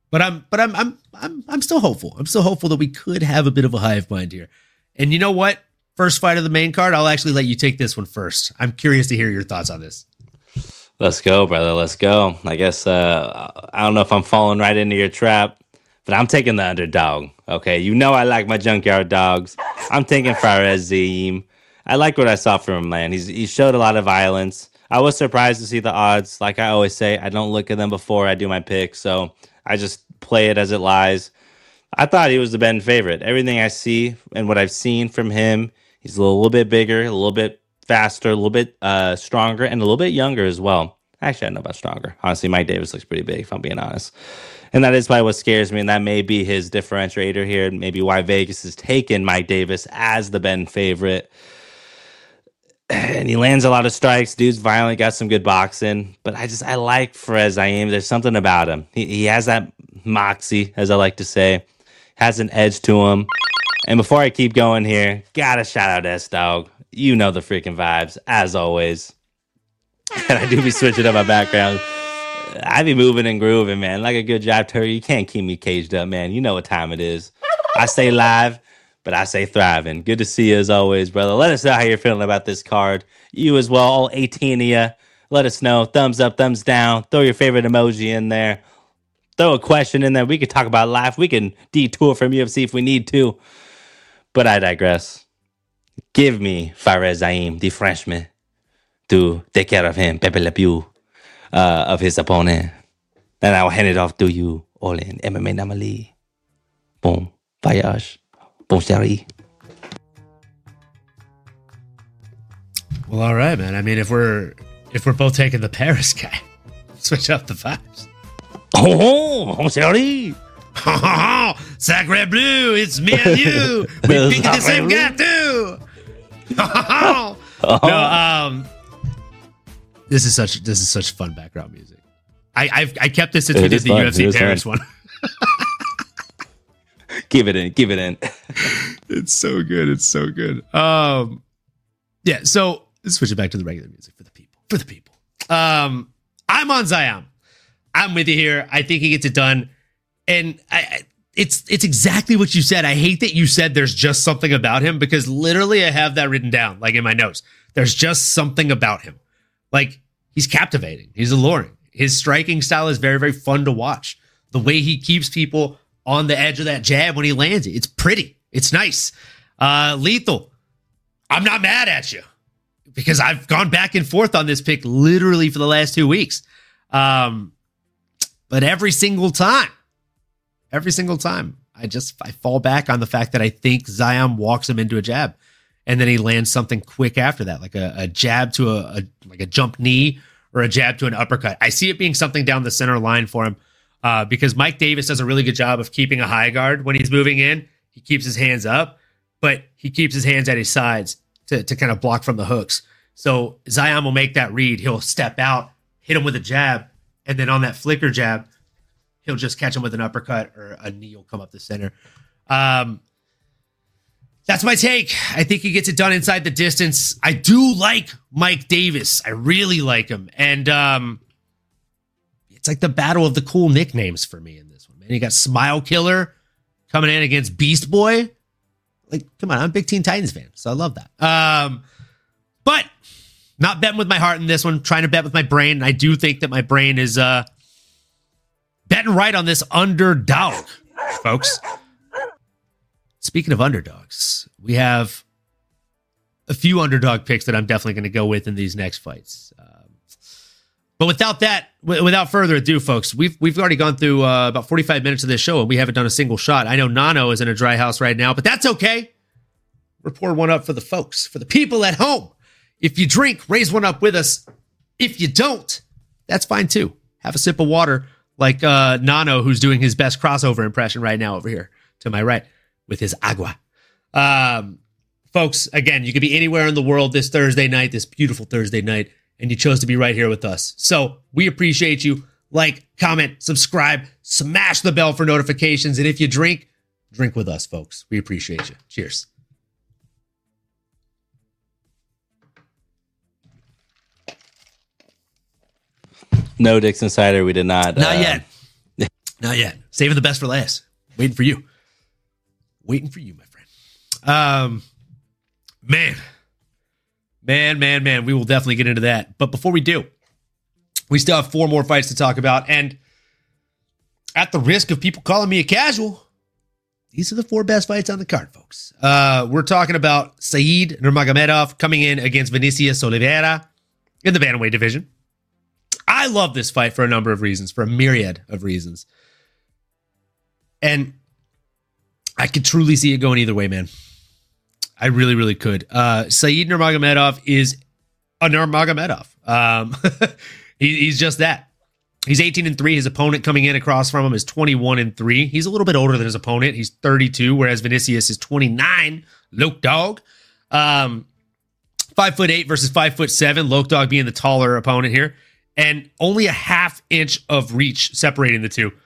But I'm but I'm I'm I'm I'm still hopeful. I'm still hopeful that we could have a bit of a hive mind here. And you know what? First fight of the main card, I'll actually let you take this one first. I'm curious to hear your thoughts on this. Let's go, brother. Let's go. I guess uh, I don't know if I'm falling right into your trap, but I'm taking the underdog. Okay, you know I like my junkyard dogs. I'm taking Fares Zaim. I like what I saw from him, man. He's he showed a lot of violence. I was surprised to see the odds. Like I always say, I don't look at them before I do my pick, so I just play it as it lies. I thought he was the betting favorite. Everything I see and what I've seen from him, he's a little, little bit bigger, a little bit faster, a little bit uh, stronger, and a little bit younger as well. Actually, I don't know about stronger. Honestly, Mike Davis looks pretty big, if I'm being honest. And that is probably what scares me, and that may be his differentiator here, and maybe why Vegas has taken Mike Davis as the betting favorite. And he lands a lot of strikes. Dude's violent, got some good boxing. But I just, I like Fares Zaim. There's something about him. He, he has that moxie, as I like to say. Has an edge to him. And before I keep going here, gotta shout out S-Dog. You know the freaking vibes, as always. And I do be switching up my background. I be moving and grooving, man. Like a good job, Terry. You can't keep me caged up, man. You know what time it is. I stay live, but I say thriving. Good to see you as always, brother. Let us know how you're feeling about this card. You as well, all eighteen of you. Let us know. Thumbs up, thumbs down. Throw your favorite emoji in there. Throw a question in there. We could talk about life. We can detour from U F C if we need to. But I digress. Give me Fares Zaim, the Frenchman, to take care of him, Pepe Le Pew, uh, of his opponent. And I will hand it off to you, Olin, M M A Namali. Bon voyage. Bon chéri. Well, all right, man. I mean, if we're if we're both taking the Paris guy, switch up the vibes. Oh, bon chéri. Sacre Bleu, it's me and you. We picked the same guy too. No, um, this is such this is such fun background music. I I've, I kept this since It we did is the fun. U F C It is Paris fun. one. Give it in. Give it in. It's so good. It's so good. Um, yeah. So let's switch it back to the regular music for the people. For the people. Um, I'm on Zaim. I'm with you here. I think he gets it done, and I, I it's it's exactly what you said. I hate that you said there's just something about him because literally I have that written down like in my notes. There's just something about him. Like he's captivating. He's alluring. His striking style is very very fun to watch. The way he keeps people on the edge of that jab when he lands it. It's pretty. It's nice. Uh, lethal. I'm not mad at you because I've gone back and forth on this pick literally for the last two weeks. Um, but every single time, every single time, I just I fall back on the fact that I think Zaim walks him into a jab and then he lands something quick after that, like a, a jab to a, a like a jump knee or a jab to an uppercut. I see it being something down the center line for him. Uh, because Mike Davis does a really good job of keeping a high guard when he's moving in. He keeps his hands up, but he keeps his hands at his sides to, to kind of block from the hooks. So Zaim will make that read. He'll step out, hit him with a jab, and then on that flicker jab, he'll just catch him with an uppercut or a knee will come up the center. Um, that's my take. I think he gets it done inside the distance. I do like Mike Davis. I really like him. And um, it's like the battle of the cool nicknames for me in this one, man. You got Smile Killer coming in against Beast Boy. Like, come on, I'm a big Teen Titans fan, so I love that. Um, but not betting with my heart in this one, trying to bet with my brain. And I do think that my brain is uh, betting right on this underdog, folks. Speaking of underdogs, we have a few underdog picks that I'm definitely going to go with in these next fights. Um, but without that, w- without further ado, folks, we've we've already gone through uh, about forty-five minutes of this show, and we haven't done a single shot. I know Nano is in a dry house right now, but that's okay. We're pouring one up for the folks, for the people at home. If you drink, raise one up with us. If you don't, that's fine too. Have a sip of water, like uh, Nano, who's doing his best crossover impression right now over here to my right with his agua. Um, folks, again, you could be anywhere in the world this Thursday night, this beautiful Thursday night, and you chose to be right here with us. So we appreciate you. Like, comment, subscribe, smash the bell for notifications. And if you drink, drink with us, folks. We appreciate you. Cheers. No Dixon Cider. We did not. Not uh, yet. Not yet. Saving the best for last. Waiting for you. Waiting for you, my friend. Um, man. Man, man, man. We will definitely get into that. But before we do, we still have four more fights to talk about. And at the risk of people calling me a casual, these are the four best fights on the card, folks. Uh, we're talking about Said Nurmagomedov coming in against Vinicius Oliveira in the bantamweight division. I love this fight for a number of reasons, for a myriad of reasons. And I could truly see it going either way, man. I really, really could. Uh, Said Nurmagomedov is a Nurmagomedov. Um, he, he's just that. He's eighteen and three. His opponent coming in across from him is twenty-one and three. He's a little bit older than his opponent. He's thirty-two, whereas Vinicius is twenty-nine. Loke Dog. Um, five foot eight versus five foot seven. Loke Dog being the taller opponent here. And only a half inch of reach separating the two.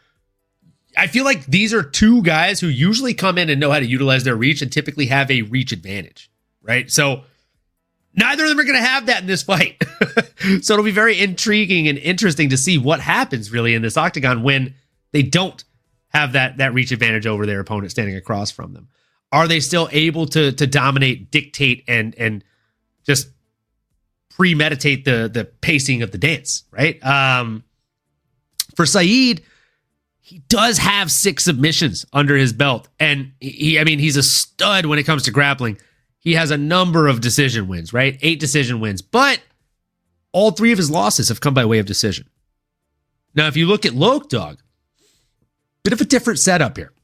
I feel like these are two guys who usually come in and know how to utilize their reach and typically have a reach advantage, right? So neither of them are going to have that in this fight. So it'll be very intriguing and interesting to see what happens really in this octagon when they don't have that, that reach advantage over their opponent standing across from them. Are they still able to, to dominate, dictate, and, and just premeditate the, the pacing of the dance, right? Um, for Said, he does have six submissions under his belt. And he, I mean, he's a stud when it comes to grappling. He has a number of decision wins, right? Eight decision wins. But all three of his losses have come by way of decision. Now, if you look at Loke Dog, bit of a different setup here.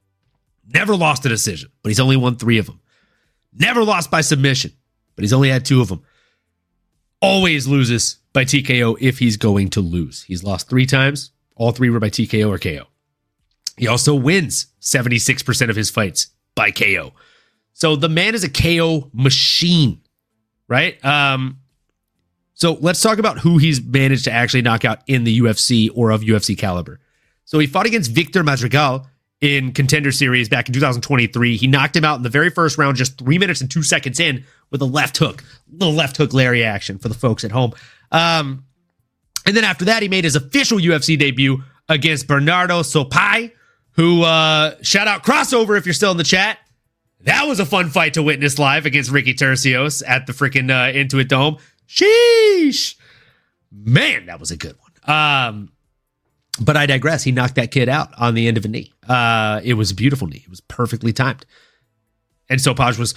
Never lost a decision, but he's only won three of them. Never lost by submission, but he's only had two of them. Always loses by T K O if he's going to lose. He's lost three times. All three were by T K O or K O. He also wins seventy-six percent of his fights by K O. So the man is a K O machine, right? Um, so let's talk about who he's managed to actually knock out in the U F C or of U F C caliber. So he fought against Victor Madrigal in Contender Series back in two thousand twenty-three. He knocked him out in the very first round, just three minutes and two seconds in with a left hook. Little left hook Larry action for the folks at home. Um, and then after that, he made his official U F C debut against Bernardo Sopai, who, uh, shout out Crossover if you're still in the chat. That was a fun fight to witness live against Ricky Tercios at the freaking uh, Intuit Dome. Sheesh. Man, that was a good one. Um, but I digress. He knocked that kid out on the end of a knee. Uh, it was a beautiful knee. It was perfectly timed. And Sopaj was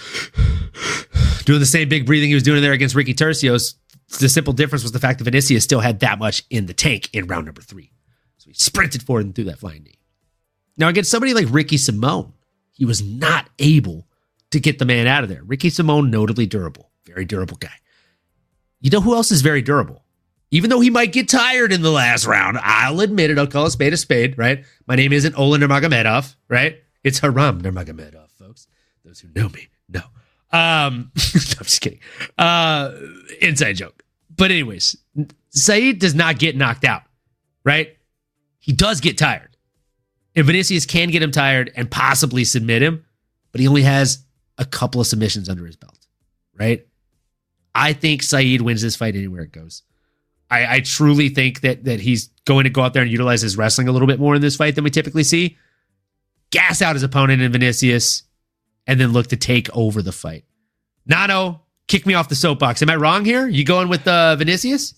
doing the same big breathing he was doing there against Ricky Tercios. The simple difference was the fact that Vinicius still had that much in the tank in round number three. So he sprinted forward and threw that flying knee. Now, against somebody like Ricky Simone, he was not able to get the man out of there. Ricky Simone, notably durable. Very durable guy. You know who else is very durable? Even though he might get tired in the last round, I'll admit it. I'll call a spade a spade, right? My name isn't Ola Nurmagomedov, right? It's Haram Nurmagomedov, folks. Those who know me know. Um, I'm just kidding. Uh, inside joke. But anyways, Said does not get knocked out, right? He does get tired. And Vinicius can get him tired and possibly submit him, but he only has a couple of submissions under his belt, right? I think Said wins this fight anywhere it goes. I, I truly think that that he's going to go out there and utilize his wrestling a little bit more in this fight than we typically see. Gas out his opponent in Vinicius, and then look to take over the fight. Nano, kick me off the soapbox. Am I wrong here? You going with uh, Vinicius?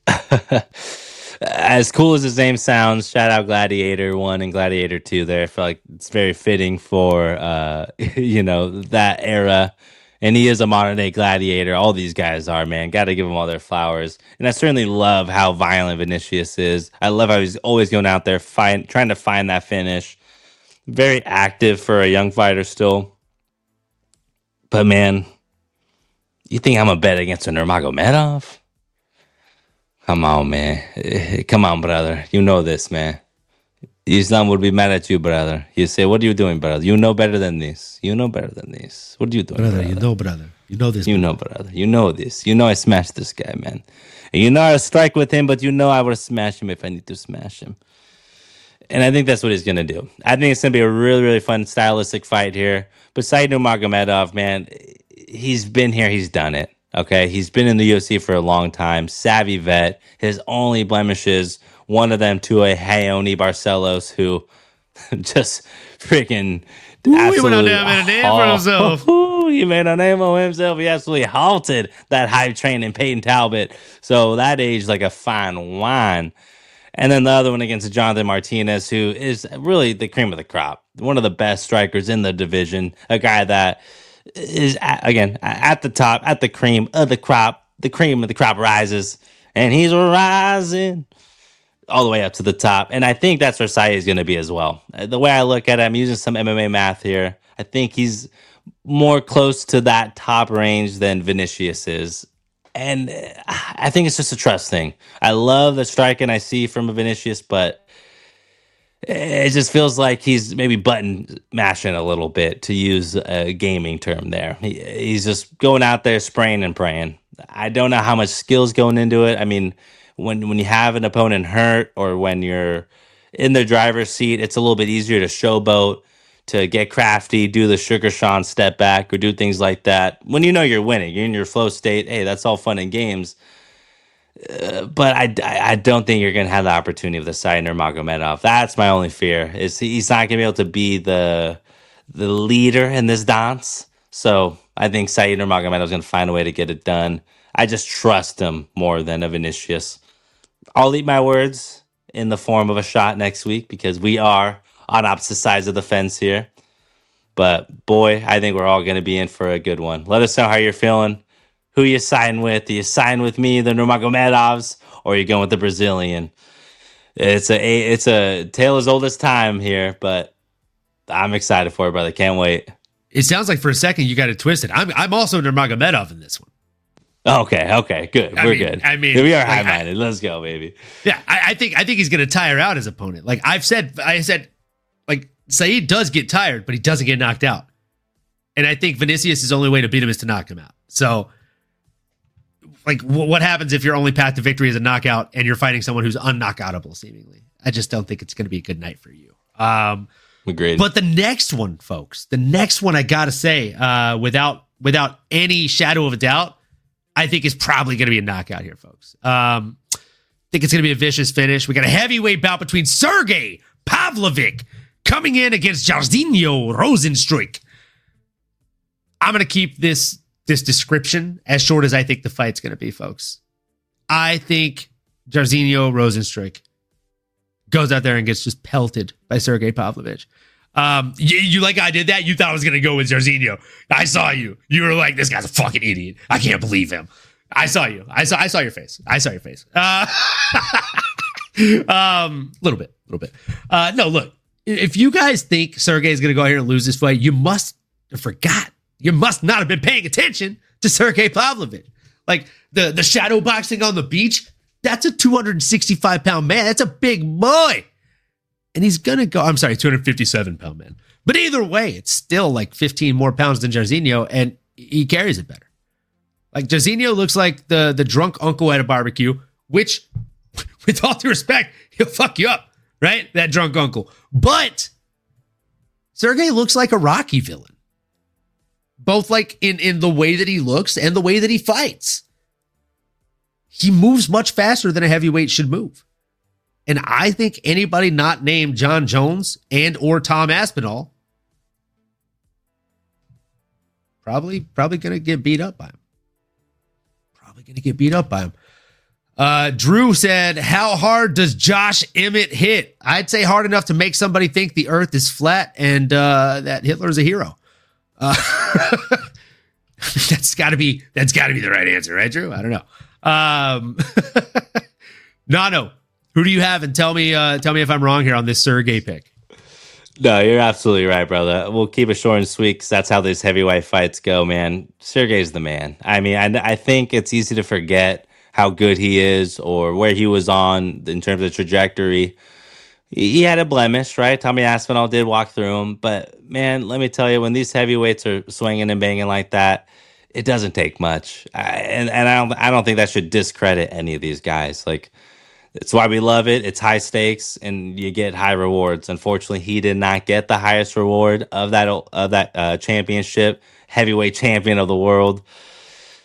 As cool as his name sounds, shout out Gladiator one and Gladiator two there. I feel like it's very fitting for, uh, you know, that era. And he is a modern day gladiator. All these guys are, man. Got to give them all their flowers. And I certainly love how violent Vinicius is. I love how he's always going out there find, trying to find that finish. Very active for a young fighter still. But, man, you think I'm going to bet against a Nurmagomedov? Come on, man. Come on, brother. You know this, man. Islam would be mad at you, brother. You say, what are you doing, brother? You know better than this. You know better than this. What are you doing, brother? brother? You know, brother. You know this. You brother. know, brother. You know this. You know I smashed this guy, man. And you know I'll strike with him, but you know I will smash him if I need to smash him. And I think that's what he's going to do. I think it's going to be a really, really fun stylistic fight here. But Said Nurmagomedov, man, he's been here. He's done it. Okay, he's been in the U F C for a long time, savvy vet. His only blemishes, one of them to a Raoni Barcelos, who just freaking Ooh, he went out absolutely there and made a name for himself. Ooh, he made a name for himself. He absolutely halted that hype train in Peyton Talbot. So that aged like a fine wine. And then the other one against Jonathan Martinez, who is really the cream of the crop, one of the best strikers in the division, a guy that is, at, again, at the top, at the cream of the crop. The cream of the crop rises, and he's rising all the way up to the top. And I think that's where Saeed is going to be as well. The way I look at it, I'm using some M M A math here. I think he's more close to that top range than Vinicius is. And I think it's just a trust thing. I love the striking I see from Vinicius, but it just feels like he's maybe button mashing a little bit, to use a gaming term there. He, he's just going out there spraying and praying. I don't know how much skill's going into it. I mean, when when you have an opponent hurt or when you're in the driver's seat, it's a little bit easier to showboat, to get crafty, do the Sugar Sean step back, or do things like that. When you know you're winning, you're in your flow state, hey, that's all fun and games. Uh, but I, I don't think you're going to have the opportunity with the Saeed Nurmagomedov. That's my only fear, is he's not going to be able to be the the leader in this dance. So I think Saeed Nurmagomedov is going to find a way to get it done. I just trust him more than a Vinicius. I'll eat my words in the form of a shot next week, because we are on opposite sides of the fence here. But boy, I think we're all going to be in for a good one. Let us know how you're feeling. Who you sign with? Do you sign with me, the Nurmagomedovs, or are you going with the Brazilian? It's a it's a tale as old as time here, but I'm excited for it, brother. Can't wait. It sounds like for a second you got it twisted. I'm I'm also Nurmagomedov in this one. Okay, okay, good. I We're mean, good. I mean, we are like, high-minded. I, Let's go, baby. Yeah, I, I think I think he's going to tire out his opponent. Like I've said, I said, like Saeed does get tired, but he doesn't get knocked out. And I think Vinicius' only way to beat him is to knock him out. So, like, w- what happens if your only path to victory is a knockout and you're fighting someone who's unknockoutable, seemingly? I just don't think it's going to be a good night for you. Um, Agreed. But the next one, folks, the next one, I got to say, uh, without without any shadow of a doubt, I think is probably going to be a knockout here, folks. Um, I think it's going to be a vicious finish. We got a heavyweight bout between Sergey Pavlovich coming in against Jairzinho Rozenstruik. I'm going to keep this this description as short as I think the fight's going to be, folks. I think Jairzinho Rozenstruik goes out there and gets just pelted by Sergey Pavlovich. Um, you, you like I did that? You thought I was going to go with Jairzinho. I saw you. You were like, this guy's a fucking idiot. I can't believe him. I saw you. I saw I saw your face. I saw your face. Uh, um, little bit, little bit. Uh, no, look, if you guys think Sergey is going to go out here and lose this fight, you must have forgot. You must not have been paying attention to Sergey Pavlovich. Like the, the shadow boxing on the beach, that's a two hundred sixty-five pound man. That's a big boy. And he's going to go, I'm sorry, two hundred fifty-seven pound man. But either way, it's still like fifteen more pounds than Jairzinho, and he carries it better. Like Jairzinho looks like the, the drunk uncle at a barbecue, which, with all due respect, he'll fuck you up, right? That drunk uncle. But Sergey looks like a Rocky villain. Both like in, in the way that he looks and the way that he fights. He moves much faster than a heavyweight should move. And I think anybody not named John Jones and or Tom Aspinall probably probably going to get beat up by him. Probably going to get beat up by him. Uh, Drew said, how hard does Josh Emmett hit? I'd say hard enough to make somebody think the earth is flat and uh, that Hitler is a hero. Uh, that's got to be that's got to be the right answer, right, Drew? I don't know. Um, Nano, who do you have? And tell me, uh, tell me if I'm wrong here on this Sergey pick. No, you're absolutely right, brother. We'll keep it short and sweet because that's how these heavyweight fights go, man. Sergey's the man. I mean, I, I think it's easy to forget how good he is or where he was on in terms of trajectory. He had a blemish, right? Tommy Aspinall did walk through him. But, man, let me tell you, when these heavyweights are swinging and banging like that, it doesn't take much. I, and and I don't, I don't think that should discredit any of these guys. Like, it's why we love it. It's high stakes, and you get high rewards. Unfortunately, he did not get the highest reward of that, of that uh, championship, heavyweight champion of the world.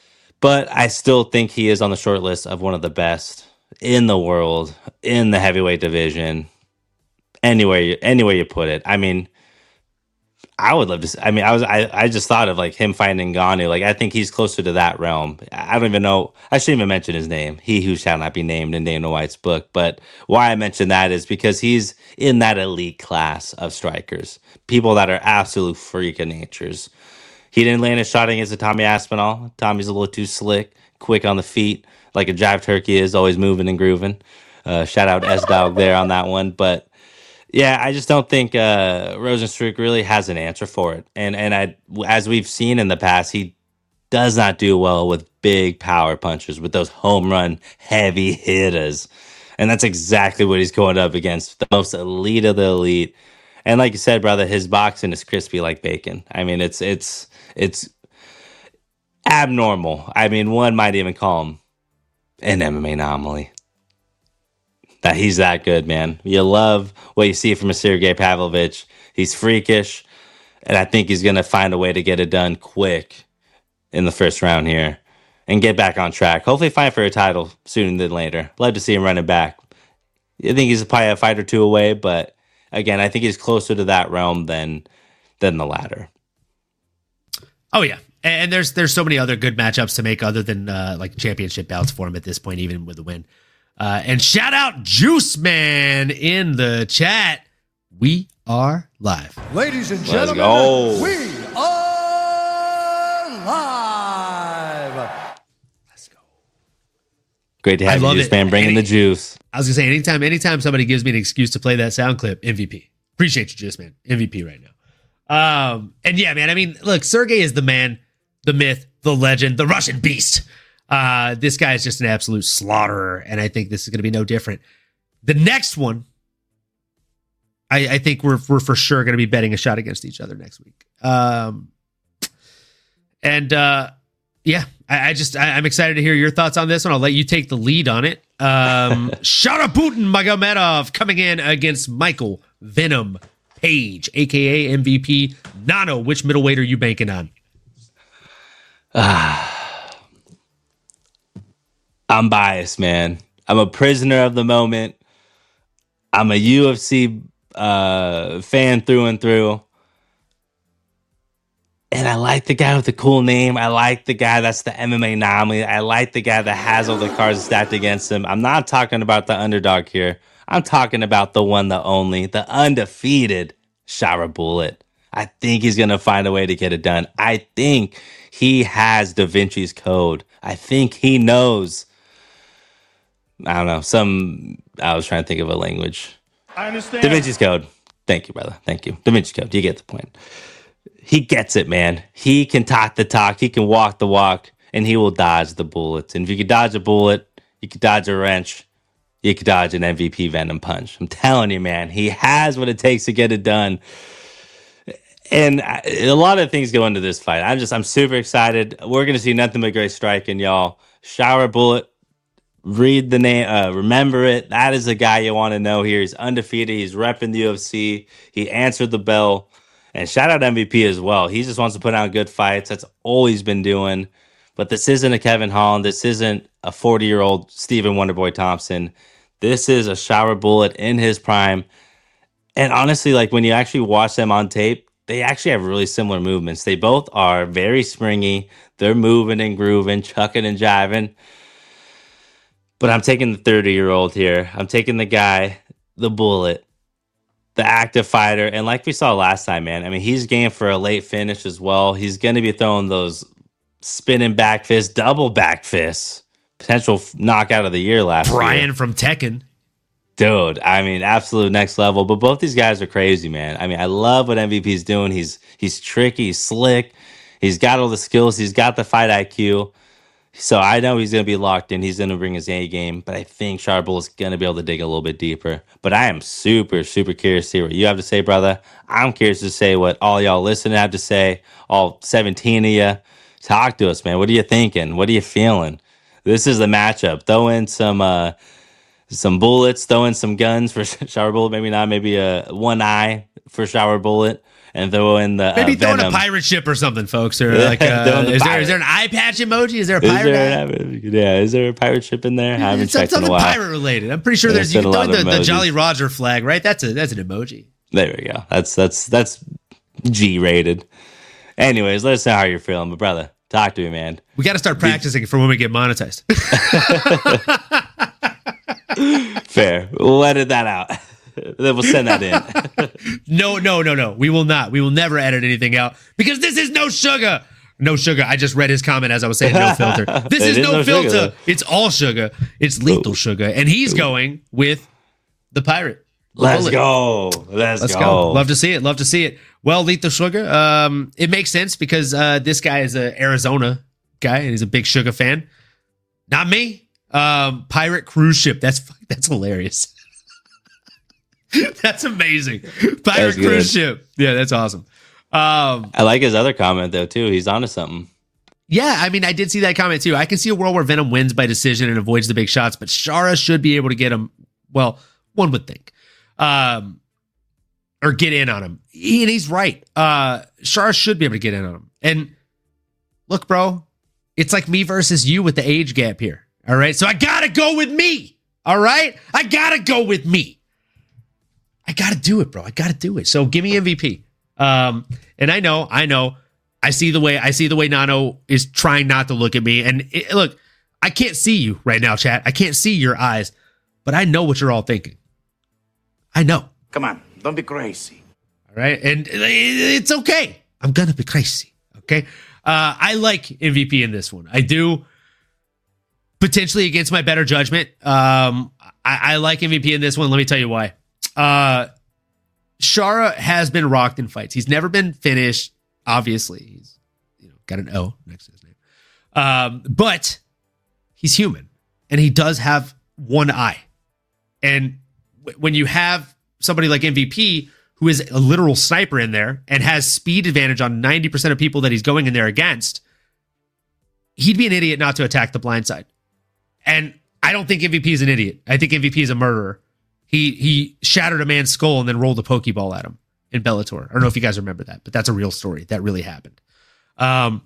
But I still think he is on the short list of one of the best in the world, in the heavyweight division, anywhere you, anywhere you put it. I mean, I would love to see, I mean, I was I, I just thought of like him fighting Ngannou. Like, I think he's closer to that realm. I don't even know. I shouldn't even mention his name. He who shall not be named in Dana White's book. But why I mention that is because he's in that elite class of strikers. People that are absolute freak of natures. He didn't land a shot against a Tommy Aspinall. Tommy's a little too slick, quick on the feet, like a jive turkey is, always moving and grooving. Uh, shout out S-Dog there on that one. But yeah, I just don't think uh, Rozenstruik really has an answer for it. And and I, as we've seen in the past, he does not do well with big power punchers, with those home run heavy hitters. And that's exactly what he's going up against, the most elite of the elite. And like you said, brother, his boxing is crispy like bacon. I mean, it's it's it's abnormal. I mean, one might even call him an M M A anomaly. That he's that good, man. You love what you see from a Sergey Pavlovich. He's freakish, and I think he's going to find a way to get it done quick in the first round here and get back on track. Hopefully fight for a title sooner than later. Love to see him running back. I think he's probably a fight or two away, but again, I think he's closer to that realm than than the latter. Oh, yeah. And there's there's so many other good matchups to make other than uh, like championship bouts for him at this point, even with the win. Uh, and shout out Juice Man in the chat. We are live. Ladies and Let's gentlemen, go. we are live. Let's go. Great to have I you, love Juice it. Man, bringing Any- the juice. I was gonna say anytime, anytime somebody gives me an excuse to play that sound clip, M V P. Appreciate you, Juice Man. M V P right now. Um, and yeah, man. I mean, look, Sergey is the man, the myth, the legend, the Russian beast. Uh, this guy is just an absolute slaughterer, and I think this is going to be no different. The next one, I, I think we're we're for sure going to be betting a shot against each other next week. Um, and uh, yeah, I, I just I, I'm excited to hear your thoughts on this one. I'll let you take the lead on it. Um, Sharaputin Magomedov coming in against Michael Venom Page, aka M V P Nano. Which middleweight are you banking on? Ah. I'm biased, man. I'm a prisoner of the moment. I'm a U F C uh, fan through and through. And I like the guy with the cool name. I like the guy that's the M M A anomaly. I like the guy that has all the cards stacked against him. I'm not talking about the underdog here. I'm talking about the one, the only, the undefeated Shara Bullet. I think he's going to find a way to get it done. I think he has Da Vinci's Code. I think he knows... I don't know. Some I was trying to think of a language. I understand. Da Vinci's Code. Thank you, brother. Thank you. Da Vinci's Code. You get the point. He gets it, man. He can talk the talk. He can walk the walk, and he will dodge the bullets. And if you can dodge a bullet, you can dodge a wrench. You can dodge an M V P Venom punch. I'm telling you, man. He has what it takes to get it done. And a lot of things go into this fight. I'm just, I'm super excited. We're going to see nothing but great striking, y'all. Shower Bullet. Read the name, uh, remember it. That is the guy you want to know here. He's undefeated. He's repping the U F C. He answered the bell. And shout out M V P as well. He just wants to put on good fights. That's all he's been doing. But this isn't a Kevin Holland. This isn't a forty-year-old Stephen Wonderboy Thompson. This is a Shower Bullet in his prime. And honestly, like when you actually watch them on tape, they actually have really similar movements. They both are very springy. They're moving and grooving, chucking and jiving. But I'm taking the thirty-year-old here. I'm taking the guy, the Bullet, the active fighter. And like we saw last time, man, I mean, he's game for a late finish as well. He's going to be throwing those spinning back fists, double back fists. Potential knockout of the year last Brian year. from Tekken. Dude, I mean, absolute next level. But both these guys are crazy, man. I mean, I love what M V P's doing. He's he's tricky, he's slick. He's got all the skills. He's got the fight I Q. So I know he's going to be locked in. He's going to bring his A game. But I think Charbel is going to be able to dig a little bit deeper. But I am super, super curious to hear what you have to say, brother. I'm curious to say what all y'all listening have to say. All seventeen of you. Talk to us, man. What are you thinking? What are you feeling? This is the matchup. Throw in some uh, some bullets. Throw in some guns for Shower Bullet. Maybe not. Maybe a one eye for Shower Bullet. and throw in the Maybe uh, throw in Venom. a pirate ship or something, folks. Or like, uh, Throw in the is there pirate. is there an eye patch emoji? Is there a Is pirate? there eye? an- yeah, is there a pirate ship in there? I haven't It's checked in a something while. pirate related. I'm pretty sure There's there's you been can a throw lot in of the, the emojis. Jolly Roger flag, right? That's a that's an emoji. There we go. That's that's that's G rated. Anyways, let us know how you're feeling, but brother, talk to me, man. We got to start practicing for when we get monetized. Fair. We'll edit that out. Then we'll send that in. No, no, no, no. We will not. We will never edit anything out because this is no sugar. No sugar. I just read his comment as I was saying no filter. This It is is no, no sugar, filter. though. It's all sugar. It's lethal sugar. And he's going with the pirate. The Let's bullet. go. Let's, Let's go. go. Love to see it. Love to see it. Well, lethal sugar. Um, it makes sense because uh, this guy is an Arizona guy and he's a big sugar fan. Not me. Um, pirate cruise ship. That's that's hilarious. That's amazing. Pirate That's good. cruise ship. Yeah, that's awesome. Um, I like his other comment though too. He's onto something. yeah, I mean, I did see that comment too. I can see a world where Venom wins by decision and avoids the big shots, but Shara should be able to get him. Well, one would think, um, or get in on him. He, and he's right. Uh, Shara should be able to get in on him. And look, bro, it's like me versus you with the age gap here. All right, so I gotta go with me. All right, I gotta go with me. I gotta do it, bro. I gotta do it. So give me M V P. Um, and I know, I know, I see the way I see the way Nano is trying not to look at me. And it, look, I can't see you right now, chat. I can't see your eyes, but I know what you're all thinking. I know. Come on, don't be crazy. All right, and it- it's okay. I'm gonna be crazy. Okay. Uh, I like M V P in this one. I do. Potentially against my better judgment. Um, I, I like M V P in this one. Let me tell you why. Uh, Shara has been rocked in fights. He's never been finished. Obviously, he's you know got an O next to his name. Um, but he's human, and he does have one eye. And w- when you have somebody like M V P who is a literal sniper in there and has speed advantage on ninety percent of people that he's going in there against, he'd be an idiot not to attack the blind side. And I don't think M V P is an idiot. I think M V P is a murderer. He he shattered a man's skull and then rolled a Pokeball at him in Bellator. I don't know if you guys remember that, but that's a real story. That really happened. Um,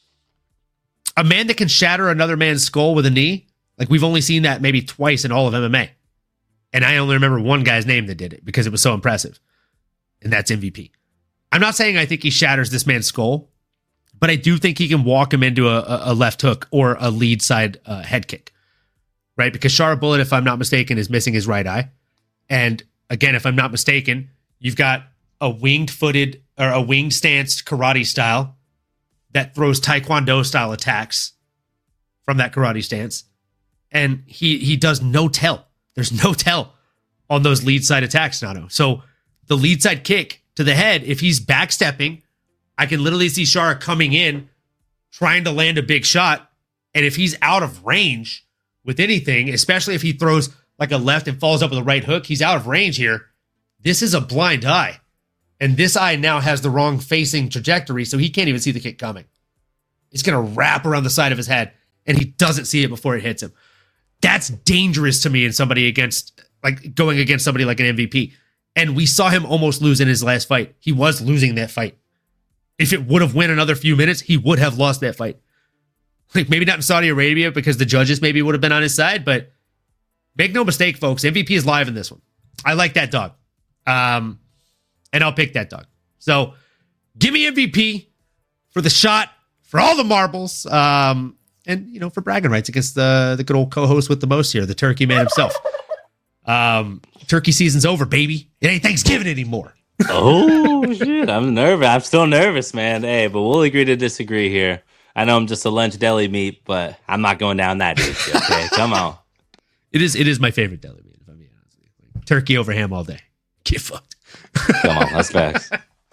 a man that can shatter another man's skull with a knee, like we've only seen that maybe twice in all of M M A. And I only remember one guy's name that did it because it was so impressive. And that's M V P. I'm not saying I think he shatters this man's skull, but I do think he can walk him into a, a left hook or a lead side uh, head kick, right? Because Shara Bullet, if I'm not mistaken, is missing his right eye. And again, if I'm not mistaken, you've got a winged footed or a winged stanced karate style that throws Taekwondo style attacks from that karate stance. And he he does no tell. There's no tell on those lead side attacks, Nano. So the lead side kick to the head, if he's backstepping, I can literally see Shara coming in, trying to land a big shot. And if he's out of range with anything, especially if he throws like a left and follows up with a right hook, he's out of range here. This is a blind eye. And this eye now has the wrong facing trajectory, so he can't even see the kick coming. It's going to wrap around the side of his head, and he doesn't see it before it hits him. That's dangerous to me in somebody against, like going against somebody like an M V P. And we saw him almost lose in his last fight. He was losing that fight. If it would have went another few minutes, he would have lost that fight. Like maybe not in Saudi Arabia because the judges maybe would have been on his side, but make no mistake, folks, M V P is live in this one. I like that dog. Um, and I'll pick that dog. So give me M V P for the shot, for all the marbles, um, and, you know, for bragging rights against the, the good old co-host with the most here, the turkey man himself. Um, turkey season's over, baby. It ain't Thanksgiving anymore. Oh shit! I'm nervous. I'm still nervous, man. Hey, but we'll agree to disagree here. I know I'm just a lunch deli meat, but I'm not going down that ditch. Okay, come on. It is it is my favorite deli meat, if I'm being honest with you. Like, turkey over ham all day. Get fucked. Come on, that's facts.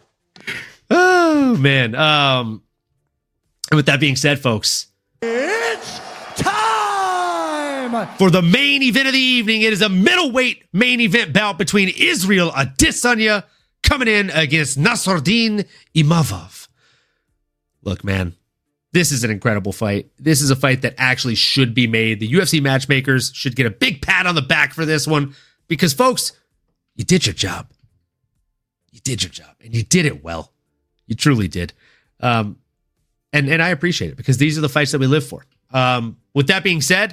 Oh man. Um, and with that being said, folks, It's time! for the main event of the evening, it is a middleweight main event bout between Israel Adesanya coming in against Nasruddin Imavov. Look, man, this is an incredible fight. This is a fight that actually should be made. The U F C matchmakers should get a big pat on the back for this one because, folks, you did your job. you did your job and you did it well. You truly did. Um, and, and I appreciate it because these are the fights that we live for. Um, with that being said,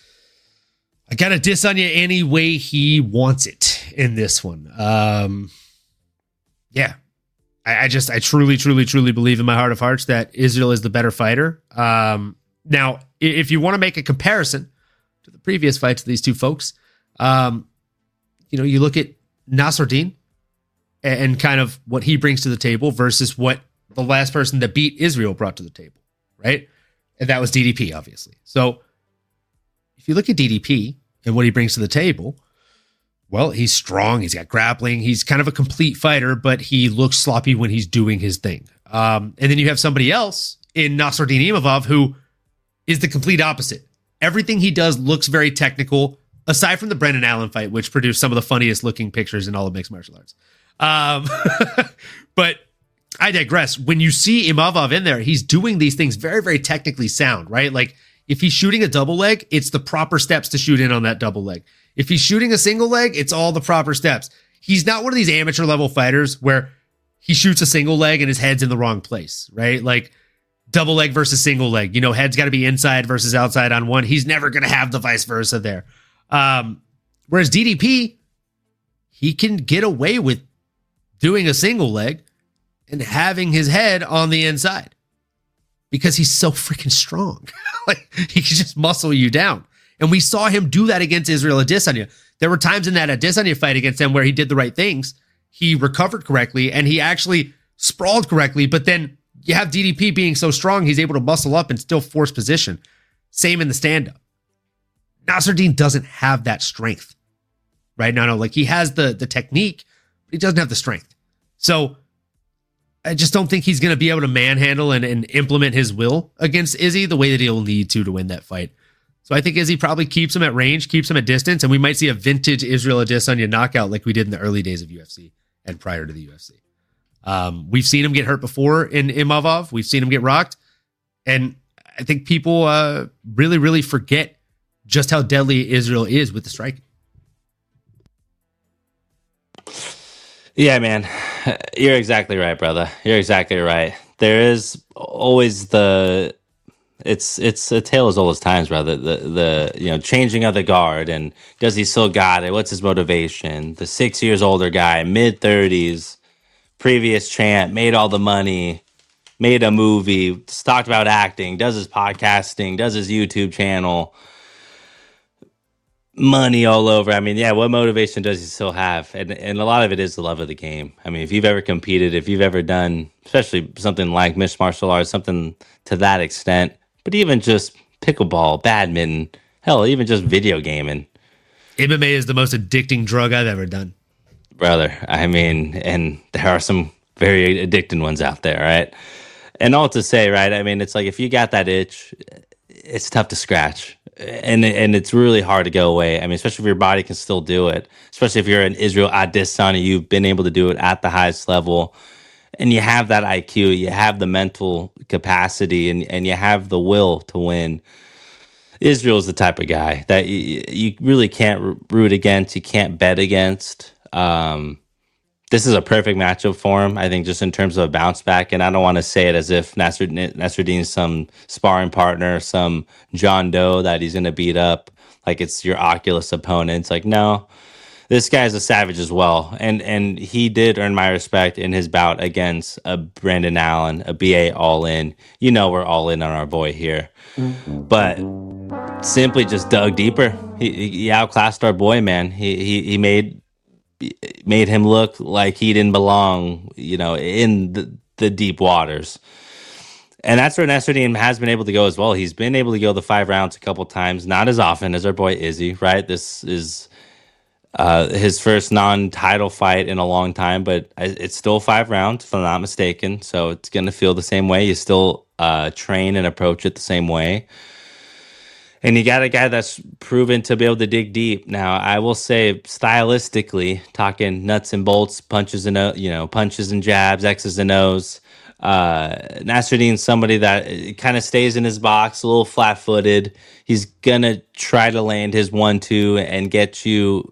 I got to diss on you any way he wants it in this one. Um, yeah, I, I just, I truly, truly, truly believe in my heart of hearts that Israel is the better fighter. Um, now, if you want to make a comparison to the previous fights of these two folks, um, you know, you look at Nasruddin and kind of what he brings to the table versus what the last person that beat Israel brought to the table, right? And that was D D P, obviously. So if you look at D D P and what he brings to the table, well, he's strong. He's got grappling. He's kind of a complete fighter, but he looks sloppy when he's doing his thing. Um, and then you have somebody else in Nasruddin Imavov who is the complete opposite. Everything he does looks very technical, aside from the Brendan Allen fight, which produced some of the funniest looking pictures in all of mixed martial arts. Um, but I digress. When you see Imavov in there, he's doing these things very, very technically sound, right? Like if he's shooting a double leg, it's the proper steps to shoot in on that double leg. If he's shooting a single leg, it's all the proper steps. He's not one of these amateur level fighters where he shoots a single leg and his head's in the wrong place, right? Like double leg versus single leg, you know, head's got to be inside versus outside on one. He's never going to have the vice versa there. Um, whereas D D P, he can get away with doing a single leg and having his head on the inside because he's so freaking strong. Like he can just muscle you down. And we saw him do that against Israel Adesanya. There were times in that Adesanya fight against him where he did the right things. He recovered correctly and he actually sprawled correctly. But then you have D D P being so strong, he's able to muscle up and still force position. Same in the stand-up. Nasruddin doesn't have that strength. Right? No, no, like he has the, the technique, but he doesn't have the strength. So I just don't think he's going to be able to manhandle and, and implement his will against Izzy the way that he'll need to to win that fight. So I think Izzy probably keeps him at range, keeps him at distance, and we might see a vintage Israel Adesanya knockout like we did in the early days of U F C and prior to the U F C. Um, we've seen him get hurt before in Imavov. We've seen him get rocked. And I think people uh, really, really forget just how deadly Israel is with the striking. Yeah, man, you're exactly right, brother. You're exactly right. There is always the it's it's a tale as old as times, brother. The the you know changing of the guard and does he still got it? What's his motivation? The six years older guy, mid thirties, previous champ, made all the money, made a movie, talked about acting, does his podcasting, does his YouTube channel. Money all over. I mean, yeah, what motivation does he still have? And and a lot of it is the love of the game. I mean, if you've ever competed, if you've ever done, especially something like mixed martial arts, something to that extent, but even just pickleball, badminton, hell, even just video gaming. M M A is the most addicting drug I've ever done. Brother, I mean, and there are some very addicting ones out there, right? And all to say, right, I mean, it's like if you got that itch, it's tough to scratch. And and it's really hard to go away. I mean, especially if your body can still do it. Especially if you're an Israel Adesanya, you've been able to do it at the highest level. And you have that I Q, you have the mental capacity, and, and you have the will to win. Israel's the type of guy that you, you really can't root against, you can't bet against. Um, this is a perfect matchup for him, I think, just in terms of a bounce back. And I don't want to say it as if Nasruddin, Nasruddin's some sparring partner, some John Doe that he's going to beat up like it's your Oculus opponent. It's like, no, this guy's a savage as well. And and he did earn my respect in his bout against a Brendan Allen, a B A all-in. You know we're all in on our boy here. But simply just dug deeper. He, he outclassed our boy, man. He, he, he made... made him look like he didn't belong, you know, in the, the deep waters. And that's where Nasruddin has been able to go as well. He's been able to go the five rounds a couple times, not as often as our boy Izzy, right? This is uh, his first non-title fight in a long time, but it's still five rounds, if I'm not mistaken. So it's going to feel the same way. You still uh, train and approach it the same way. And you got a guy that's proven to be able to dig deep. Now, I will say, stylistically, talking nuts and bolts, punches and you know, punches and jabs, X's and O's. Uh, Nasruddin's somebody that kind of stays in his box, a little flat-footed. He's gonna try to land his one-two and get you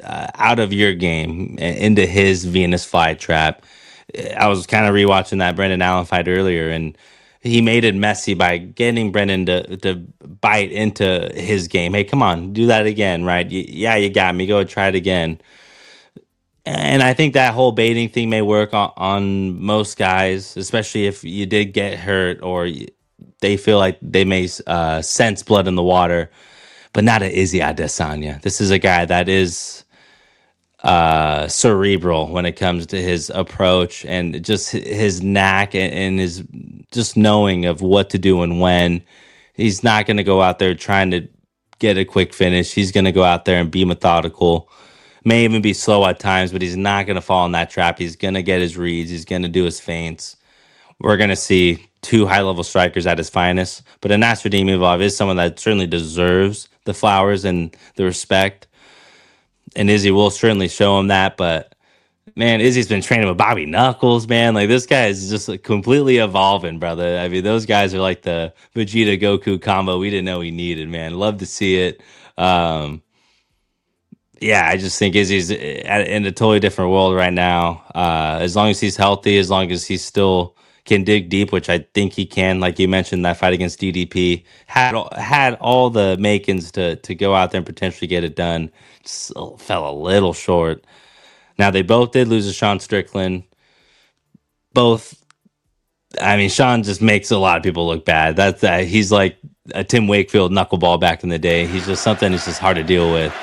uh, out of your game into his Venus flytrap. I was kind of rewatching that Brendan Allen fight earlier, and he made it messy by getting Brendan to, to bite into his game. Hey, come on, do that again, right? Y- yeah, you got me. Go try it again. And I think that whole baiting thing may work on, on most guys, especially if you did get hurt or they feel like they may uh, sense blood in the water, but not a Izzy Adesanya. This is a guy that is uh, cerebral when it comes to his approach and just his knack and, and his just knowing of what to do and when. He's not going to go out there trying to get a quick finish. He's going to go out there and be methodical. May even be slow at times, but he's not going to fall in that trap. He's going to get his reads. He's going to do his feints. We're going to see two high-level strikers at his finest. But Nasser Demidov is someone that certainly deserves the flowers and the respect. And Izzy will certainly show him that. But, man, Izzy's been training with Bobby Knuckles, man. Like, this guy is just like, completely evolving, brother. I mean, those guys are like the Vegeta-Goku combo we didn't know we needed, man. Love to see it. Um... Yeah, I just think Izzy's in a totally different world right now. Uh, as long as he's healthy, as long as he still can dig deep, which I think he can, like you mentioned, that fight against D D P had had all the makings to to go out there and potentially get it done. Just fell a little short. Now they both did lose to Sean Strickland. Both, I mean, Sean just makes a lot of people look bad. That's uh, he's like a Tim Wakefield knuckleball back in the day. He's just something that's just hard to deal with.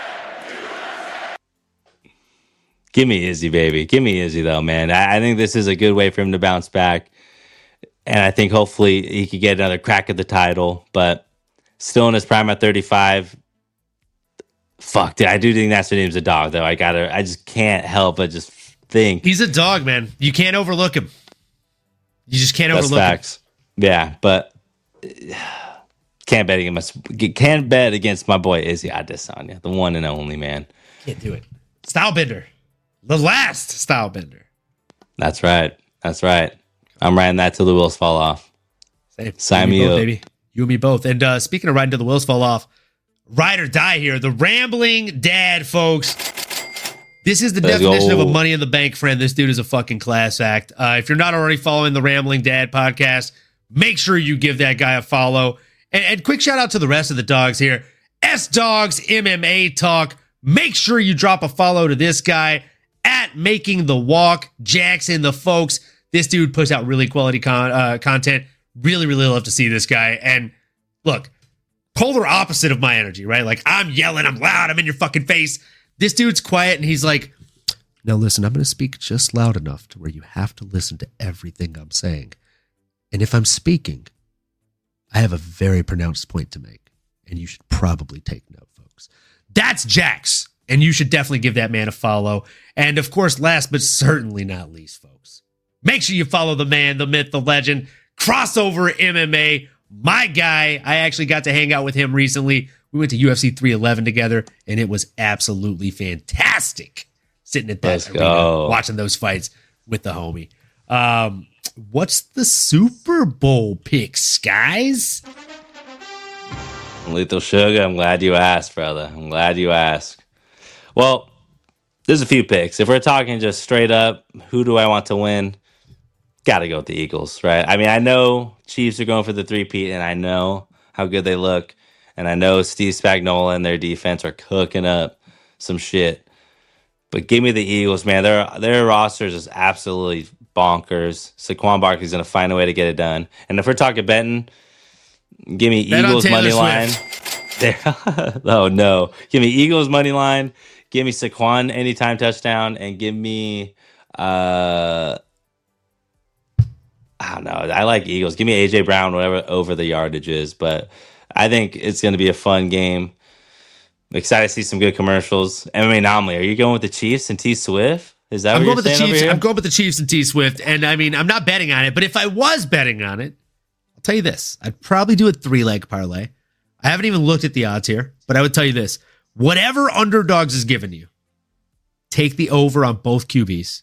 Give me Izzy, baby. Give me Izzy, though, man. I, I think this is a good way for him to bounce back. And I think hopefully he could get another crack at the title. But still in his prime at thirty-five. Fuck, dude. I do think Nasser Demidov's a dog, though. I gotta, I just can't help but just think. He's a dog, man. You can't overlook him. You just can't That's overlook facts. him. Yeah, but can't bet against, can't bet against my boy Izzy Adesanya, the one and only, man. Can't do it. Stylebender. The last Stylebender. That's right. That's right. I'm riding that till the wheels fall off. Same. Sign me me both, up. baby. You and me both. And uh, speaking of riding till the wheels fall off, ride or die here. The Rambling Dad, folks. This is the Let's definition go. of a Money in the Bank friend. This dude is a fucking class act. Uh, if you're not already following the Rambling Dad podcast, make sure you give that guy a follow. And, and quick shout out to the rest of the dogs here. S-Dogs M M A Talk. Make sure you drop a follow to this guy. At Making the Walk, Jackson, the folks. This dude puts out really quality con- uh, content. Really, really love to see this guy. And look, polar opposite of my energy, right? Like, I'm yelling, I'm loud, I'm in your fucking face. This dude's quiet, and he's like, now listen, I'm going to speak just loud enough to where you have to listen to everything I'm saying. And if I'm speaking, I have a very pronounced point to make, and you should probably take note, folks. That's Jax. And you should definitely give that man a follow. And of course, last but certainly not least, folks, make sure you follow the man, the myth, the legend, Crossover M M A, my guy. I actually got to hang out with him recently. We went to U F C three eleven together, and it was absolutely fantastic sitting at that Let's arena, go. watching those fights with the homie. Um, what's the Super Bowl picks, guys? Lethal Sugar, I'm glad you asked, brother. I'm glad you asked. Well, there's a few picks. If we're talking just straight up, who do I want to win? Got to go with the Eagles, right? I mean, I know Chiefs are going for the three-peat, and I know how good they look, and I know Steve Spagnuolo and their defense are cooking up some shit. But give me the Eagles, man. Their their rosters is absolutely bonkers. Saquon Barkley's going to find a way to get it done. And if we're talking betting, give me Bet on Eagles Taylor money Swift. line. oh, no. Give me Eagles money line. Give me Saquon anytime touchdown, and give me, uh, I don't know. I like Eagles. Give me A J Brown, whatever over the yardage is. But I think it's going to be a fun game. I'm excited to see some good commercials. M M A Anomaly, are you going with the Chiefs and T Swift? Is that I'm what going you're with the saying over Chiefs. here? I'm going with the Chiefs and T Swift. And I mean, I'm not betting on it, but if I was betting on it, I'll tell you this. I'd probably do a three-leg parlay. I haven't even looked at the odds here, but I would tell you this. Whatever underdogs is given you, take the over on both Q Bs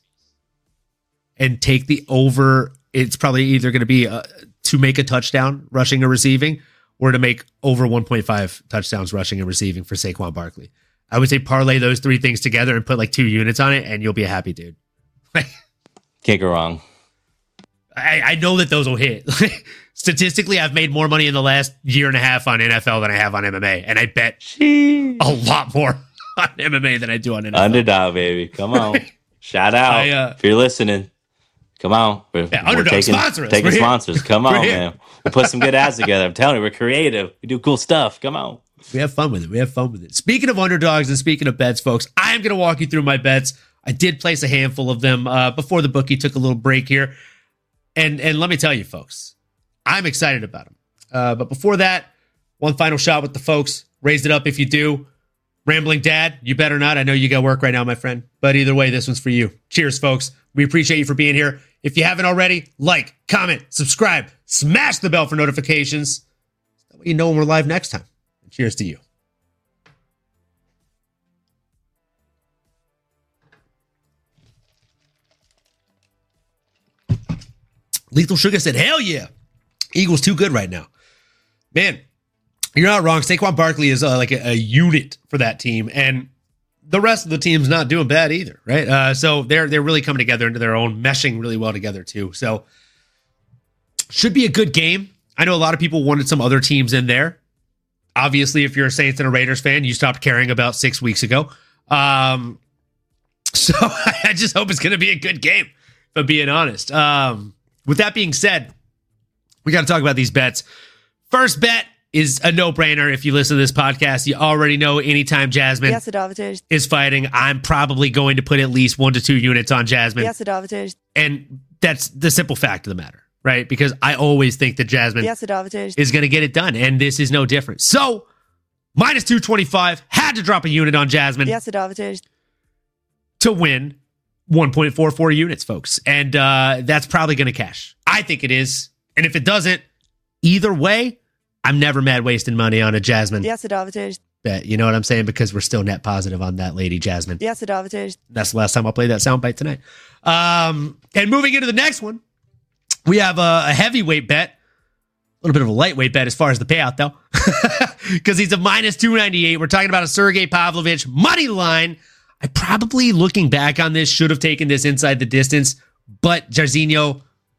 and take the over. It's probably either going to be uh, to make a touchdown rushing or receiving, or to make over one point five touchdowns rushing and receiving for Saquon Barkley. I would say parlay those three things together and put like two units on it, and you'll be a happy dude. Can't go wrong. I, I know that those will hit. Statistically, I've made more money in the last year and a half on N F L than I have on M M A, and I bet Jeez. a lot more on M M A than I do on N F L. Underdog, baby. Come on. Shout out. I, uh, if you're listening, come on. We're, Yeah, we're Underdog, taking, sponsor us. taking We're here. sponsors. Come We're on, here. man. We'll put some good ads together. I'm telling you, we're creative. We do cool stuff. Come on. We have fun with it. We have fun with it. Speaking of underdogs and speaking of bets, folks, I am going to walk you through my bets. I did place a handful of them uh, before the bookie took a little break here. And and let me tell you, folks, I'm excited about them. Uh, but before that, one final shot with the folks. Raise it up if you do. Rambling Dad, you better not. I know you got work right now, my friend. But either way, this one's for you. Cheers, folks. We appreciate you for being here. If you haven't already, like, comment, subscribe, smash the bell for notifications. That way you know when we're live next time. And cheers to you. Lethal Sugar said, hell yeah. Eagles too good right now. Man, you're not wrong. Saquon Barkley is uh, like a, a unit for that team. And the rest of the team's not doing bad either, right? Uh, so they're they're really coming together into their own, meshing really well together too. So should be a good game. I know a lot of people wanted some other teams in there. Obviously, if you're a Saints and a Raiders fan, you stopped caring about six weeks ago. Um, so I just hope it's going to be a good game, if I'm being honest. Um, with that being said, we got to talk about these bets. First bet is a no-brainer. If you listen to this podcast, you already know anytime Jasmine Já se dávatež, is fighting, I'm probably going to put at least one to two units on Jasmine. já se dávatež, And that's the simple fact of the matter, right? Because I always think that Jasmine já se dávatež, is going to get it done, and this is no different. So, minus two twenty-five, had to drop a unit on Jasmine já se dávatež, to win one point four four units, folks. And uh, that's probably going to cash. I think it is. And if it doesn't, either way, I'm never mad wasting money on a Jasmine já se dávatež, bet. You know what I'm saying? Because we're still net positive on that lady, Jasmine. já se dávatež, That's the last time I'll play that soundbite tonight. Um, and moving into the next one, we have a, a heavyweight bet. A little bit of a lightweight bet as far as the payout, though. Because he's a minus two ninety-eight. We're talking about a Sergey Pavlovich money line. I probably, looking back on this, should have taken this inside the distance. But Jairzinho,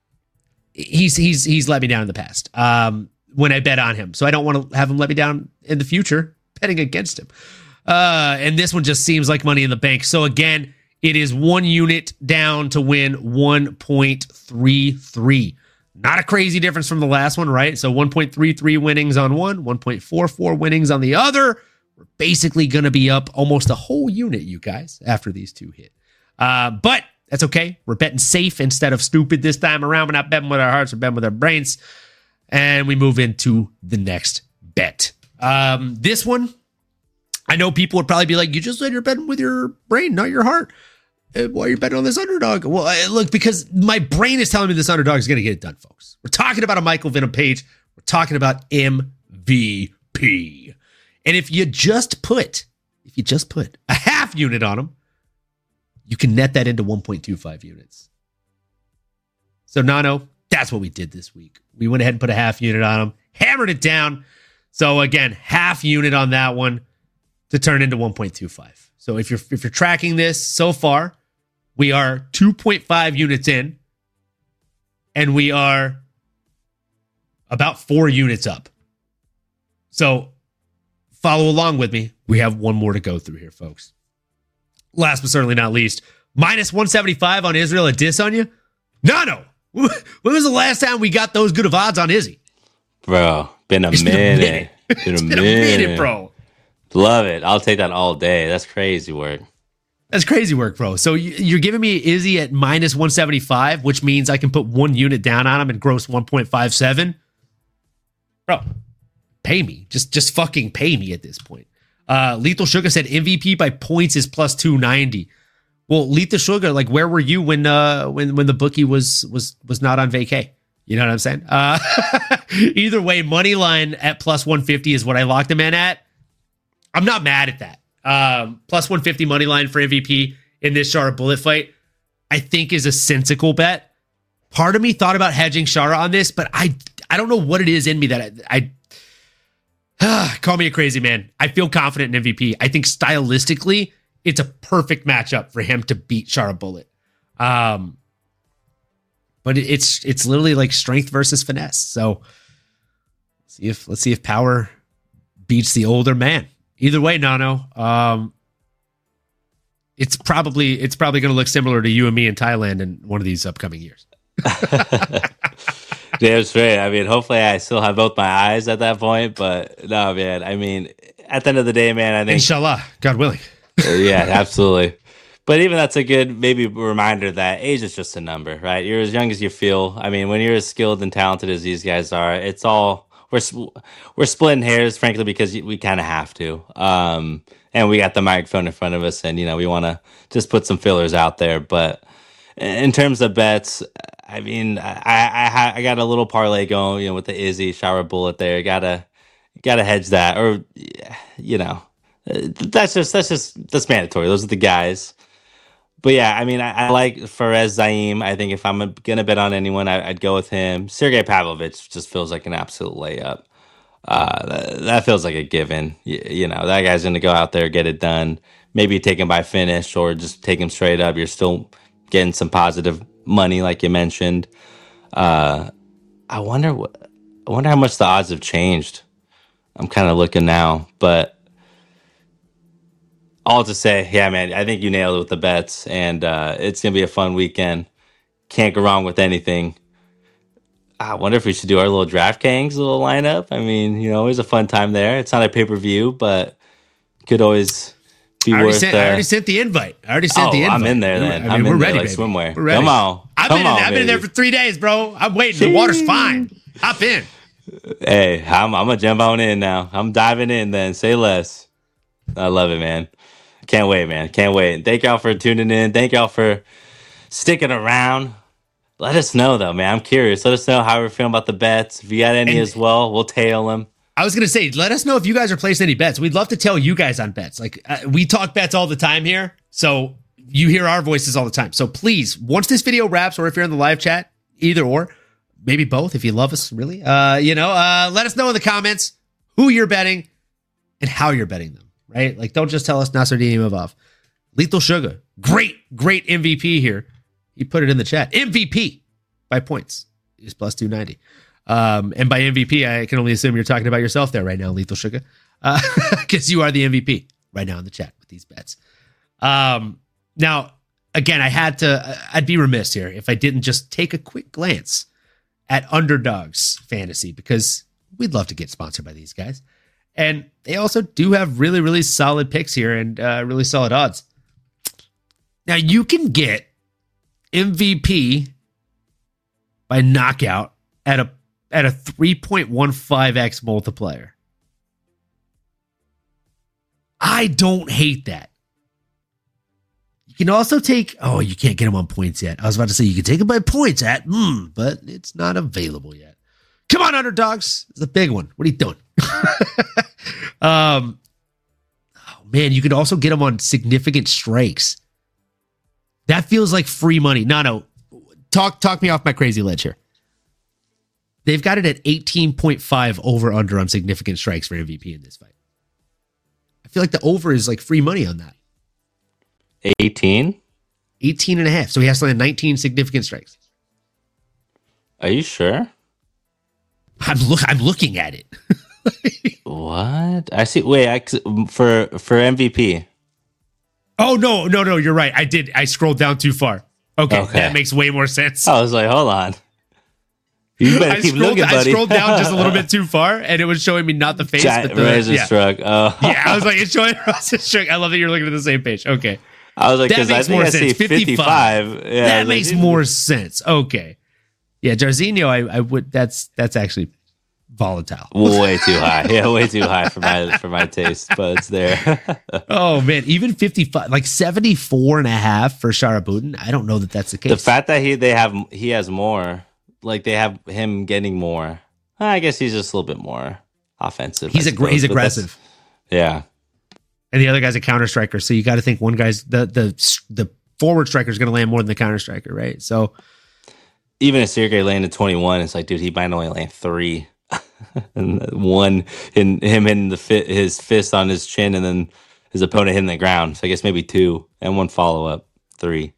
he's he's he's let me down in the past um, when I bet on him. So I don't want to have him let me down in the future betting against him. Uh, and this one just seems like money in the bank. So again, it is one unit down to win one point three three. Not a crazy difference from the last one, right? So one point three three winnings on one, one point four four winnings on the other. We're basically going to be up almost a whole unit, you guys, after these two hit. Uh, but that's okay. We're betting safe instead of stupid this time around. We're not betting with our hearts, we're betting with our brains. And we move into the next bet. Um, this one, I know people would probably be like, you just said you're betting with your brain, not your heart. Uh, Why are you betting on this underdog? Well, uh, look, because my brain is telling me this underdog is going to get it done, folks. We're talking about a Michael Venom page. We're talking about M V P. And if you just put, if you just put a half unit on him, you can net that into one point two five units. So, Nano, that's what we did this week. We went ahead and put a half unit on him, hammered it down. So, again, half unit on that one to turn into one point two five. So, if you're if you're tracking this so far, we are two point five units in, and we are about four units up. So, follow along with me. We have one more to go through here, folks. Last but certainly not least, minus one seventy-five on Israel, a diss on you? No, no. When was the last time we got those good of odds on Izzy? Bro, been a It's been a minute. minute. Been a It's been minute. a minute, bro. Love it. I'll take that all day. That's crazy work. That's crazy work, bro. So you- you're giving me Izzy at minus one seventy-five, which means I can put one unit down on him and gross one point five seven? Bro, pay me. Just just fucking pay me at this point. Uh, Lethal Sugar said M V P by points is plus two ninety. Well, Lethal Sugar, like, where were you when uh when when the bookie was was was not on vacay? You know what I'm saying? Uh, either way, money line at plus one fifty is what I locked him in at. I'm not mad at that. Um, plus one fifty money line for M V P in this Shara bullet fight, I think, is a sensical bet. Part of me thought about hedging Shara on this, but I I don't know what it is in me that I, Call me a crazy man. I feel confident in M V P. I think stylistically, it's a perfect matchup for him to beat Shara Bullet. Um, but it- it's it's literally like strength versus finesse. So let's see if let's see if power beats the older man. Either way, Nano. Um, it's probably it's probably going to look similar to you and me in Thailand in one of these upcoming years. Damn straight. I mean, hopefully I still have both my eyes at that point, but no, man. I mean, at the end of the day, man, I think Inshallah, God willing. yeah, absolutely. But even that's a good maybe reminder that age is just a number, right? You're as young as you feel. I mean, when you're as skilled and talented as these guys are, it's all we're sp- we're splitting hairs, frankly, because we kind of have to. Um, and we got the microphone in front of us, and you know we want to just put some fillers out there. But in terms of bets, I mean, I I, ha- I got a little parlay going, you know, with the Izzy Shara Bullet there. Gotta gotta hedge that, or you know, that's just that's just that's mandatory. Those are the guys. But yeah, I mean, I, I like Fares Zaim. I think if I'm gonna bet on anyone, I, I'd go with him. Sergey Pavlovich just feels like an absolute layup. Uh, that, that feels like a given. You, you know, that guy's gonna go out there, get it done. Maybe take him by finish, or just take him straight up. You're still getting some positive money, like you mentioned. Uh, I wonder what. I wonder how much the odds have changed. I'm kind of looking now, but. All to say, yeah, man, I think you nailed it with the bets, and uh, it's going to be a fun weekend. Can't go wrong with anything. I wonder if we should do our little DraftKings little lineup. I mean, you know, always a fun time there. It's not a pay-per-view, but could always be I already, worth sent, uh, I already sent the invite. I already sent oh, the invite. I'm in there then. I mean, I'm we're in ready, there like baby. swimwear. We're ready. Come on. I've Come been, on, in, I've been in there baby. for three days, bro. I'm waiting. The water's fine. Hop in. Hey, I'm, I'm going to jump on in now. I'm diving in then. Say less. I love it, man. Can't wait, man. Can't wait. Thank y'all for tuning in. Thank y'all for sticking around. Let us know, though, man. I'm curious. Let us know how we're feeling about the bets. If you got any And- as well, we'll tail them. I was going to say, let us know if you guys are placing any bets. We'd love to tell you guys on bets. Like, uh, we talk bets all the time here. So you hear our voices all the time. So please, once this video wraps, or if you're in the live chat, either or, maybe both, if you love us, really, uh, you know, uh, let us know in the comments who you're betting and how you're betting them. Right? Like, don't just tell us Nasruddin Imavov. Lethal Sugar. Great, great M V P here. He put it in the chat. M V P by points is plus two ninety. Um, and by M V P, I can only assume you're talking about yourself there right now, Lethal Sugar. Because uh, you are the M V P right now in the chat with these bets. Um, now, again, I had to, I'd be remiss here if I didn't just take a quick glance at Underdogs Fantasy, because we'd love to get sponsored by these guys. And they also do have really, really solid picks here and uh, really solid odds. Now, you can get M V P by knockout at a at a three point one five x multiplier. I don't hate that. You can also take... Oh, you can't get them on points yet. I was about to say you can take it by points at, mm, but it's not available yet. Come on, Underdogs. It's a big one. What are you doing? um, oh man, you could also get them on significant strikes. That feels like free money. No, no. Talk talk me off my crazy ledge here. They've got it at eighteen point five over under on significant strikes for M V P in this fight. I feel like the over is like free money on that. eighteen? eighteen and a half. So he has to land nineteen significant strikes. Are you sure? I'm look I'm looking at it. What? I see. Wait, I, for for M V P. Oh no, no, no, you're right. I did. I scrolled down too far. Okay, Okay. that makes way more sense. I was like, hold on. You better I keep scrolled, looking, I buddy. scrolled down just a little bit too far, and it was showing me not the face, Giant but the razor yeah. stroke. Oh. Yeah, I was like, it's showing razor stroke. I love that you're looking at the same page. Okay, I was like, that because I makes think more I see sense. fifty-five. Yeah, I that was makes like, more sense. Okay, yeah, Jarzinho, I, I would. That's that's actually volatile. way too high. Yeah, way too high for my for my taste, but it's there. Oh man, even fifty-five, like seventy-four and a half for Sharabutin. I don't know that that's the case. The fact that he they have he has more, like they have him getting more. I guess he's just a little bit more offensive. he's I a suppose, he's but that's- aggressive. Yeah. And the other guy's a counter striker, so you got to think one guy's the the the forward striker is going to land more than the counter striker, right? So Even if Sergey landed twenty-one, it's like, dude, he might only land three. and one in him hitting the fit, his fist on his chin, and then his opponent hitting the ground. So I guess maybe two and one follow up, three.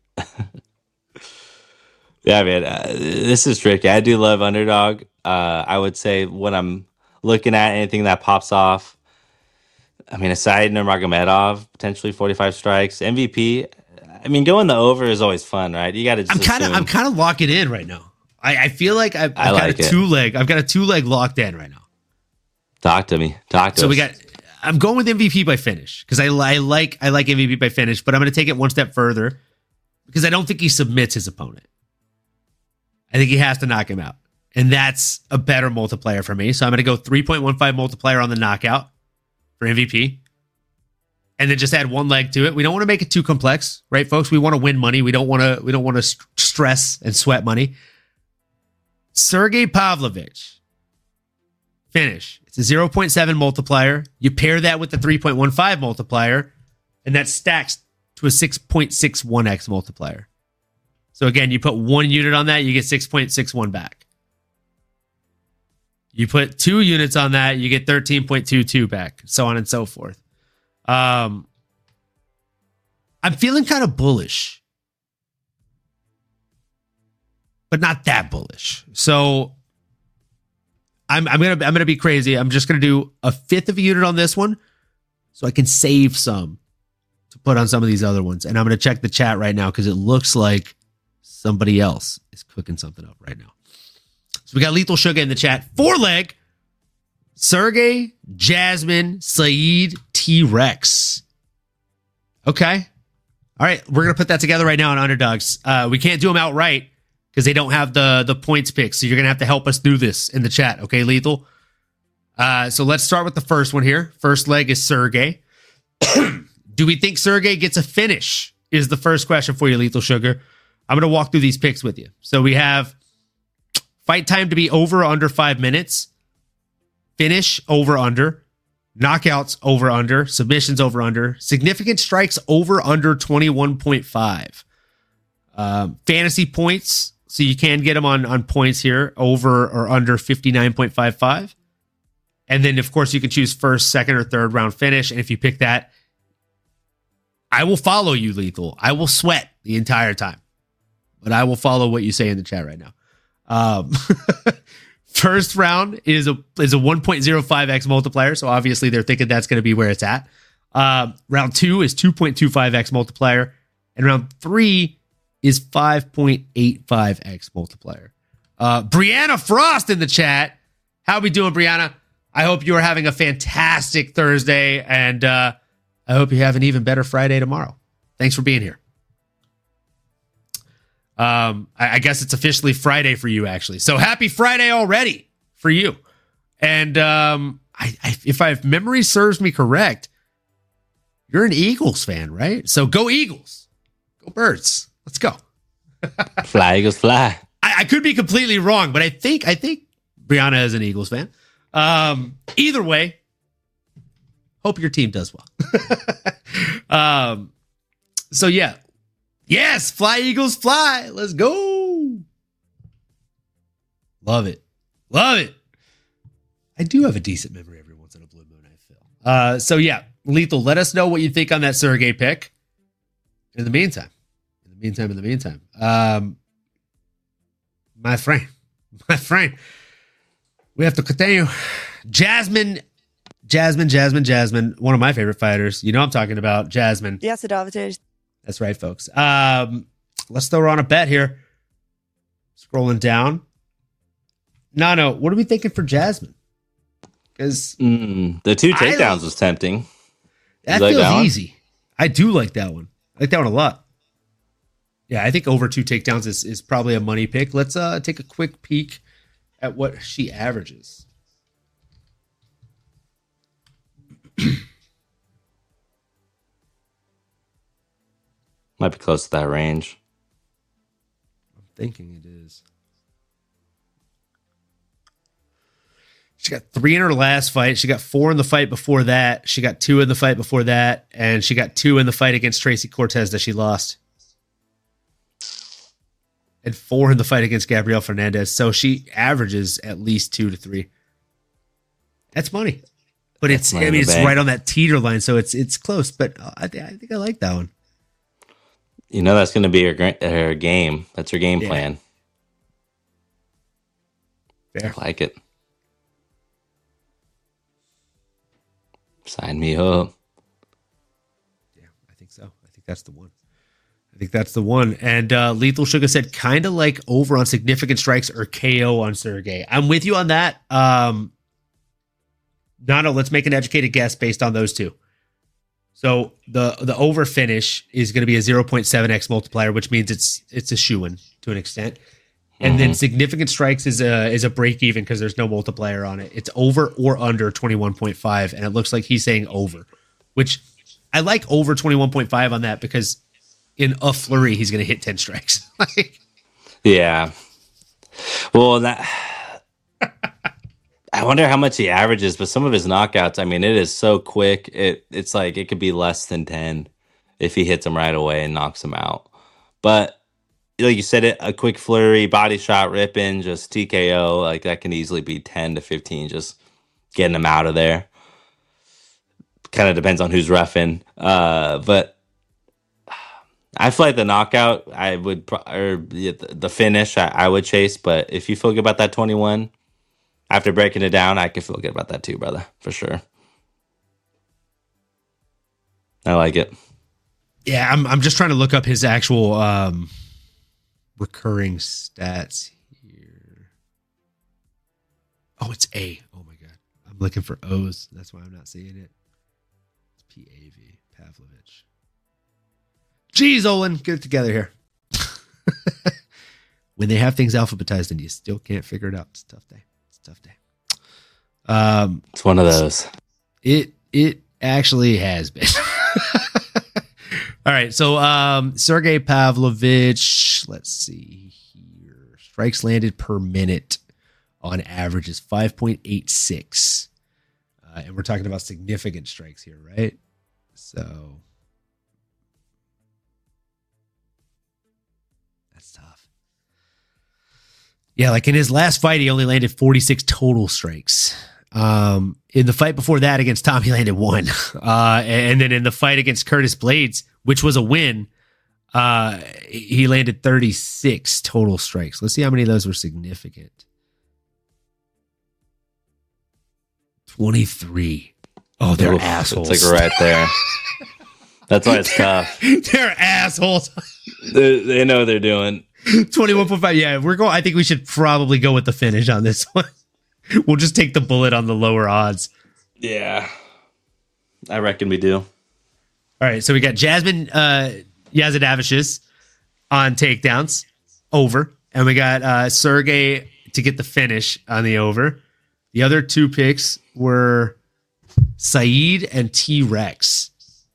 Yeah, man, uh, this is tricky. I do love underdog. Uh, I would say when I'm looking at anything that pops off, I mean, aside Nurmagomedov, potentially forty-five strikes, M V P. I mean, going the over is always fun, right? You got to. I'm kind of, I'm kind of locking in right now. I, I feel like I've, I've I got like a it. two leg. I've got a two leg locked in right now. Talk to me. Talk to So us. we got. I'm going with M V P by finish because I, I like I like M V P by finish, but I'm going to take it one step further because I don't think he submits his opponent. I think he has to knock him out, and that's a better multiplier for me. So I'm going to go three point one five multiplier on the knockout for M V P, and then just add one leg to it. We don't want to make it too complex, right, folks? We want to win money. We don't want to. We don't want to st- stress and sweat money. Sergey Pavlovich finish. It's a zero point seven multiplier. You pair that with the three point one five multiplier, and that stacks to a six point six one x multiplier. So again, you put one unit on that, you get six point six one back. You put two units on that, you get thirteen point two two back, so on and so forth. Um, I'm feeling kind of bullish, but not that bullish. So I'm I'm gonna I'm gonna be crazy. I'm just gonna do a fifth of a unit on this one, so I can save some to put on some of these other ones. And I'm gonna check the chat right now because it looks like somebody else is cooking something up right now. So we got Lethal Sugar in the chat. Four leg, Sergey, Jasmine, Saeed, T-Rex. Okay. All right. We're going to put that together right now on Underdogs. Uh, we can't do them outright because they don't have the, the points picks. So you're going to have to help us through this in the chat. Okay, Lethal? Uh, so let's start with the first one here. First leg is Sergey. Do we think Sergey gets a finish? Is the first question for you, Lethal Sugar. I'm going to walk through these picks with you. So we have fight time to be over or under five minutes, finish over under, knockouts over under, submissions over under, significant strikes over under twenty-one point five. Um, fantasy points, so you can get them on, on points here, over or under fifty-nine point five five. And then, of course, you can choose first, second, or third round finish. And if you pick that, I will follow you, Lethal. I will sweat the entire time. But I will follow what you say in the chat right now. Um, first round is a is a one point zero five x multiplier, so obviously they're thinking that's going to be where it's at. Um, round two is two point two five x multiplier, and round three is five point eight five x multiplier. Uh, Brianna Frost in the chat. How we doing, Brianna? I hope you are having a fantastic Thursday, and uh, I hope you have an even better Friday tomorrow. Thanks for being here. Um, I, I guess it's officially Friday for you, actually. So happy Friday already for you. And um, I, I, if I if memory serves me correct, you're an Eagles fan, right? So go Eagles, go Birds. Let's go. Fly, Eagles, fly. I, I could be completely wrong, but I think I think Brianna is an Eagles fan. Um, either way, hope your team does well. um, so yeah. Yes, fly Eagles fly. Let's go. Love it. Love it. I do have a decent memory every once in a blue moon, I feel. Uh, so yeah, Lethal, let us know what you think on that Sergey pick. In the meantime, in the meantime, in the meantime, um, my friend, my friend, we have to continue. Jasmine, Jasmine, Jasmine, Jasmine, one of my favorite fighters. You know I'm talking about Jasmine. Já se dávate. That's right, folks. Um, let's throw her on a bet here. Scrolling down. Nano, what are we thinking for Jasmine? Because Mm, the two takedowns was tempting. that like feels that one? easy. I do like that one. I like that one a lot. Yeah, I think over two takedowns is, is probably a money pick. Let's uh, take a quick peek at what she averages. Might be close to that range. I'm thinking it is. She got three in her last fight. She got four in the fight before that. She got two in the fight before that. And she got two in the fight against Tracy Cortez that she lost. And four in the fight against Gabrielle Fernandez. So she averages at least two to three. That's money. But it's, money I in mean, the it's bank. right on that teeter line, so it's it's close. But uh, I, th- I think I like that one. You know that's going to be her, gra- her game. That's her game Yeah. plan. Fair. I like it. Sign me up. Yeah, I think so. I think that's the one. I think that's the one. And uh, Lethal Sugar said kind of like over on significant strikes or K O on Sergey. I'm with you on that. Um, no, no, let's make an educated guess based on those two. So the the over finish is going to be a zero point seven x multiplier, which means it's it's a shoo-in to an extent. And then significant strikes is a is a break even because there's no multiplier on it. It's over or under twenty-one point five, and it looks like he's saying over, which I like over twenty-one point five on that because in a flurry he's going to hit ten strikes. Like, Yeah. Well, that. I wonder how much he averages, but some of his knockouts, I mean, it is so quick. It it's like it could be less than ten if he hits him right away and knocks him out. But like you said, it a quick flurry, body shot, rip in, just T K O, like that can easily be ten to fifteen, just getting him out of there. Kind of depends on who's roughing. Uh, but I feel like the knockout, I would, pro- or the, the finish, I, I would chase. But if you feel good about that twenty-one, after breaking it down, I could feel good about that too, brother, for sure. I like it. yeah, I'm I'm just trying to look up his actual um, recurring stats here. Oh, it's A. Oh my god, I'm looking for O's. That's why I'm not seeing it. It's P A V Pavlovich. Jeez, Olin, get it together here. When they have things alphabetized and you still can't figure it out, it's a tough day. It's a tough day. Um, It's one of those. it it actually has been. All right, so um, Sergey Pavlovich. Let's see here. Strikes landed per minute on average is five point eight six, uh, and we're talking about significant strikes here, right? So that's tough. Yeah, like in his last fight, he only landed forty-six total strikes. Um, in the fight before that against Tom, he landed one. Uh, and then in the fight against Curtis Blades, which was a win, uh, he landed thirty-six total strikes. Let's see how many of those were significant. twenty-three. Oh, they're Oof, assholes. It's like right there. That's why it's tough. They're assholes. They, they know what they're doing. twenty-one point five. Yeah, we're going. I think we should probably go with the finish on this one. We'll just take the bullet on the lower odds. Yeah. I reckon we do. All right, so we got Jasmine uh, Yazadavishes on takedowns, over. And we got uh, Sergey to get the finish on the over. The other two picks were Saeed and T-Rex.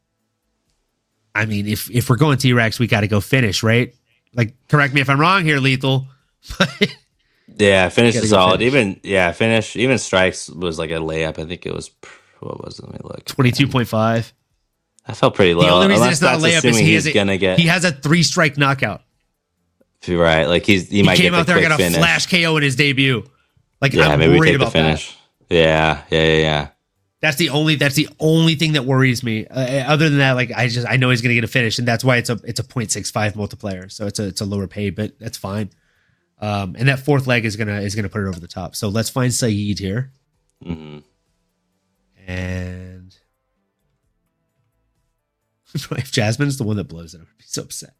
I mean, if if we're going T-Rex, we got to go finish, right? Like, correct me if I'm wrong here, Lethal. Yeah, finish Gotta is go solid. finish. Even yeah, finish. Even strikes was like a layup. I think it was. What was it? Let me look. twenty-two point five. I felt pretty low. The only reason Unless it's not a that's layup is assuming he he's has a, gonna get. he has a three-strike knockout. Right, like he's he, He might came get out the there and quick got a finish. flash K O in his debut. Like, Yeah, I'm maybe we worried take the about that. finish. Yeah, yeah, yeah, yeah. That's the only. That's the only thing that worries me. Uh, other than that, like I just I know he's going to get a finish, and that's why it's a it's a point six five multiplier. So it's a it's a lower pay, but that's fine. Um, and that fourth leg is gonna is gonna put it over the top. So let's find Saeed here, Mm-hmm. and if Jasmine's the one that blows it, I'm gonna be so upset.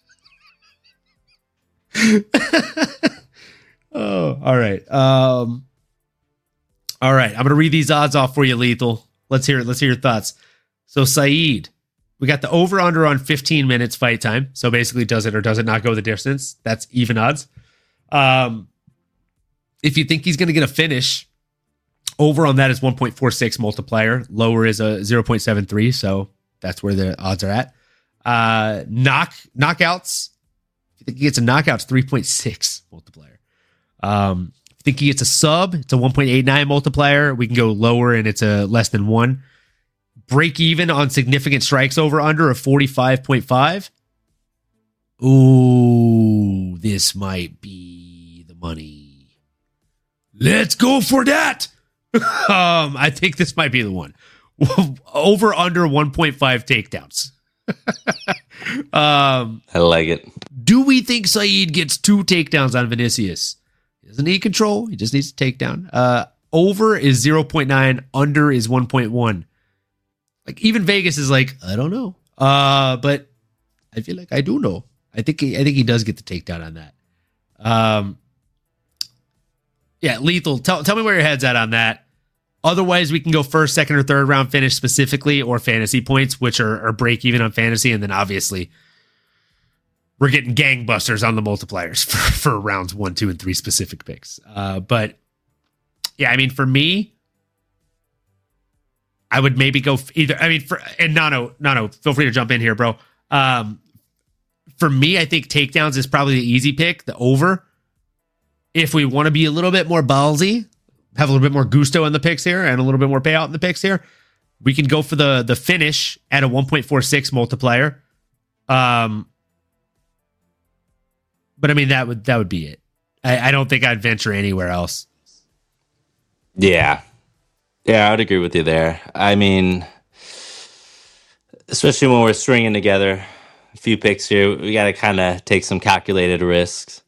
Oh, all right. Um, all right. I'm going to read these odds off for you, Lethal. Let's hear it. Let's hear your thoughts. So, Saeed, we got the over under on fifteen minutes fight time. So basically, does it or does it not go the distance? That's even odds. Um, if you think he's going to get a finish, over on that is one point four six multiplier. Lower is a zero point seven three. So that's where the odds are at. Uh, knock knockouts. If you think he gets a knockout, it's three point six multiplier. Um, if you think he gets a sub, it's a one point eight nine multiplier. We can go lower and it's a less than one. Break even on significant strikes over under a forty-five point five. Ooh, this might be the money. Let's go for that. um, I think this might be the one. Over under one point five takedowns. um, I like it. do we think Saeed gets two takedowns on Vinicius? He doesn't need control. He just needs a takedown. Uh, over is zero point nine. Under is one point one. Like even Vegas is like, I don't know. Uh, but I feel like I do know. I think he, I think he does get the takedown on that. Um, yeah, Lethal. Tell tell me where your head's at on that. Otherwise, we can go first, second, or third round finish specifically, or fantasy points, which are, are break even on fantasy, and then obviously we're getting gangbusters on the multipliers for, for rounds one, two, and three specific picks. Uh, but yeah, I mean, for me, I would maybe go either. I mean, for and Nano, Nano, feel free to jump in here, bro. Um, for me, I think takedowns is probably the easy pick, the over. If we want to be a little bit more ballsy, have a little bit more gusto in the picks here, and a little bit more payout in the picks here, we can go for the the finish at a one point four six multiplier. Um, but I mean that would that would be it. I, I don't think I'd venture anywhere else. Yeah. Yeah, I would agree with you there. I mean, especially when we're stringing together a few picks here, we got to kind of take some calculated risks.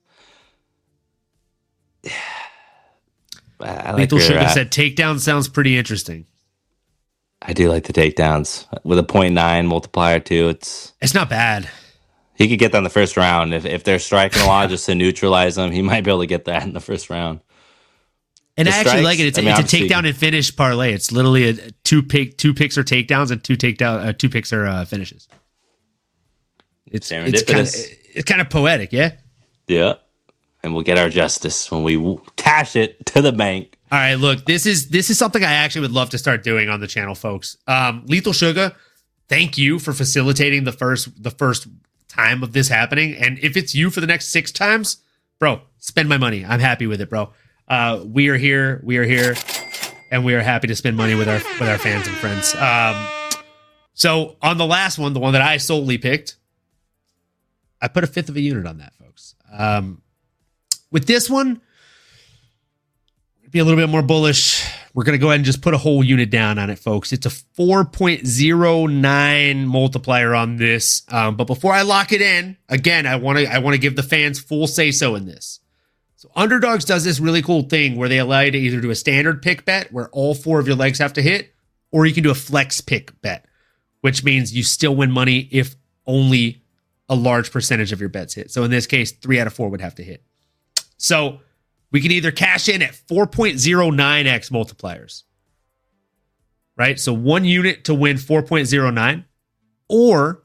I like Lethal where Sugar you're at. said takedown sounds pretty interesting. I do like the takedowns with a point nine multiplier too. It's It's not bad. he could get that in the first round if if they're striking a lot just to neutralize them. He might be able to get that in the first round. And The I actually strikes, like it. It's, I mean, it's a obviously- takedown and finish parlay. It's literally a two pick, two picks are takedowns and two takedown, uh, two picks are uh, finishes. It's it's kind of Serendipitous. it's kind of poetic, yeah. Yeah, and we'll get our justice when we w- cash it to the bank. All right, look, this is this is something I actually would love to start doing on the channel, folks. Um, Lethal Sugar, thank you for facilitating the first the first time of this happening. And if it's you for the next six times, bro, spend my money. I'm happy with it, bro. Uh, we are here, we are here, and we are happy to spend money with our with our fans and friends. Um, so on the last one, the one that I solely picked, I put a fifth of a unit on that, folks. Um, with this one, be a little bit more bullish. We're going to go ahead and just put a whole unit down on it, folks. It's a four point oh nine multiplier on this. Um, but before I lock it in, again, I want to I want to give the fans full say-so in this. So Underdogs does this really cool thing where they allow you to either do a standard pick bet where all four of your legs have to hit, or you can do a flex pick bet, which means you still win money if only a large percentage of your bets hit. So in this case, three out of four would have to hit. So we can either cash in at four point oh nine x multipliers, right? So one unit to win four point oh nine, or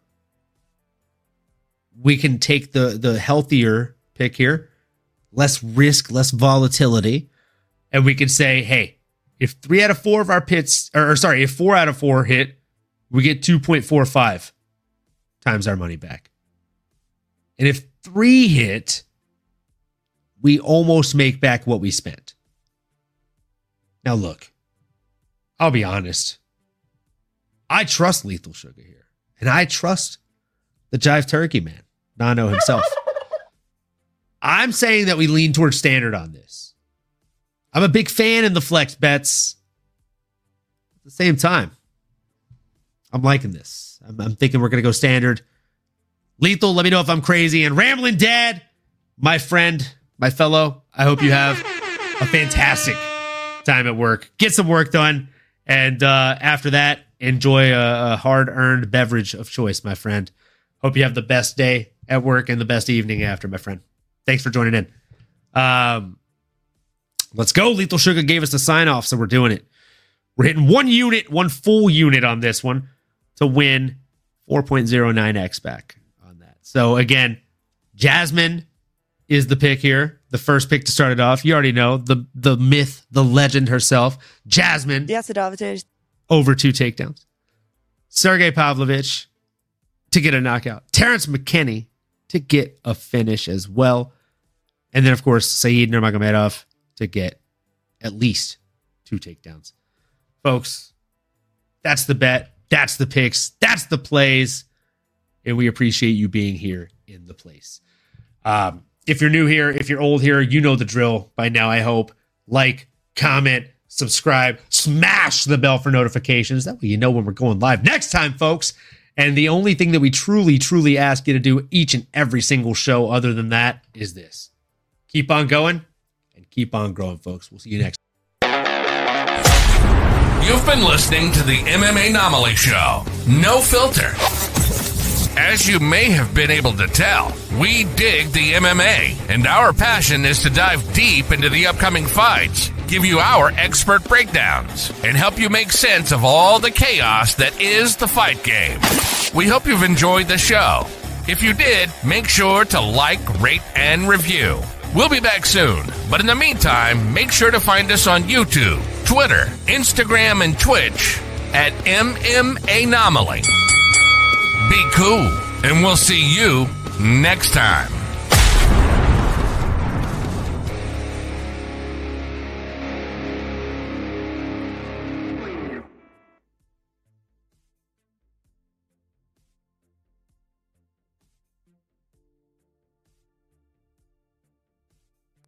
we can take the, the healthier pick here, less risk, less volatility, and we can say, hey, if three out of four of our pits, or, or sorry, if four out of four hit, we get two point four five times our money back. And if three hit, we almost make back what we spent. Now, look, I'll be honest. I trust Lethal Sugar here. And I trust the Jive Turkey Man, Nano himself. I'm saying that we lean towards standard on this. I'm a big fan in the flex bets. At the same time, I'm liking this. I'm, I'm thinking we're going to go standard. Lethal, let me know if I'm crazy. And Ramblin' Dad, my friend, my fellow, I hope you have a fantastic time at work. Get some work done. And uh, after that, enjoy a, a hard-earned beverage of choice, my friend. Hope you have the best day at work and the best evening after, my friend. Thanks for joining in. Um, let's go. Lethal Sugar gave us the sign-off, so we're doing it. We're hitting one unit, one full unit on this one to win four point oh nine x back on that. So, again, Jasmine is the pick here. The first pick to start it off. You already know the the myth, the legend herself, Jasmine. Já se dáváte, Over two takedowns. Sergey Pavlovich to get a knockout. Terrence McKinney to get a finish as well. And then, of course, Saeed Nurmagomedov to get at least two takedowns. Folks, that's the bet. That's the picks. That's the plays. And we appreciate you being here in the place. Um, if you're new here, if you're old here, you know the drill by now, I hope. Like, comment, subscribe, smash the bell for notifications. That way you know when we're going live next time, folks. And the only thing that we truly, truly ask you to do each and every single show other than that is this. Keep on going and keep on growing, folks. We'll see you next time. You've been listening to the M M A Anomaly Show. No filter. As you may have been able to tell, we dig the M M A, and our passion is to dive deep into the upcoming fights, give you our expert breakdowns, and help you make sense of all the chaos that is the fight game. We hope you've enjoyed the show. If you did, make sure to like, rate, and review. We'll be back soon, but in the meantime, make sure to find us on YouTube, Twitter, Instagram, and Twitch at M M A Anomaly. Be cool, and we'll see you next time.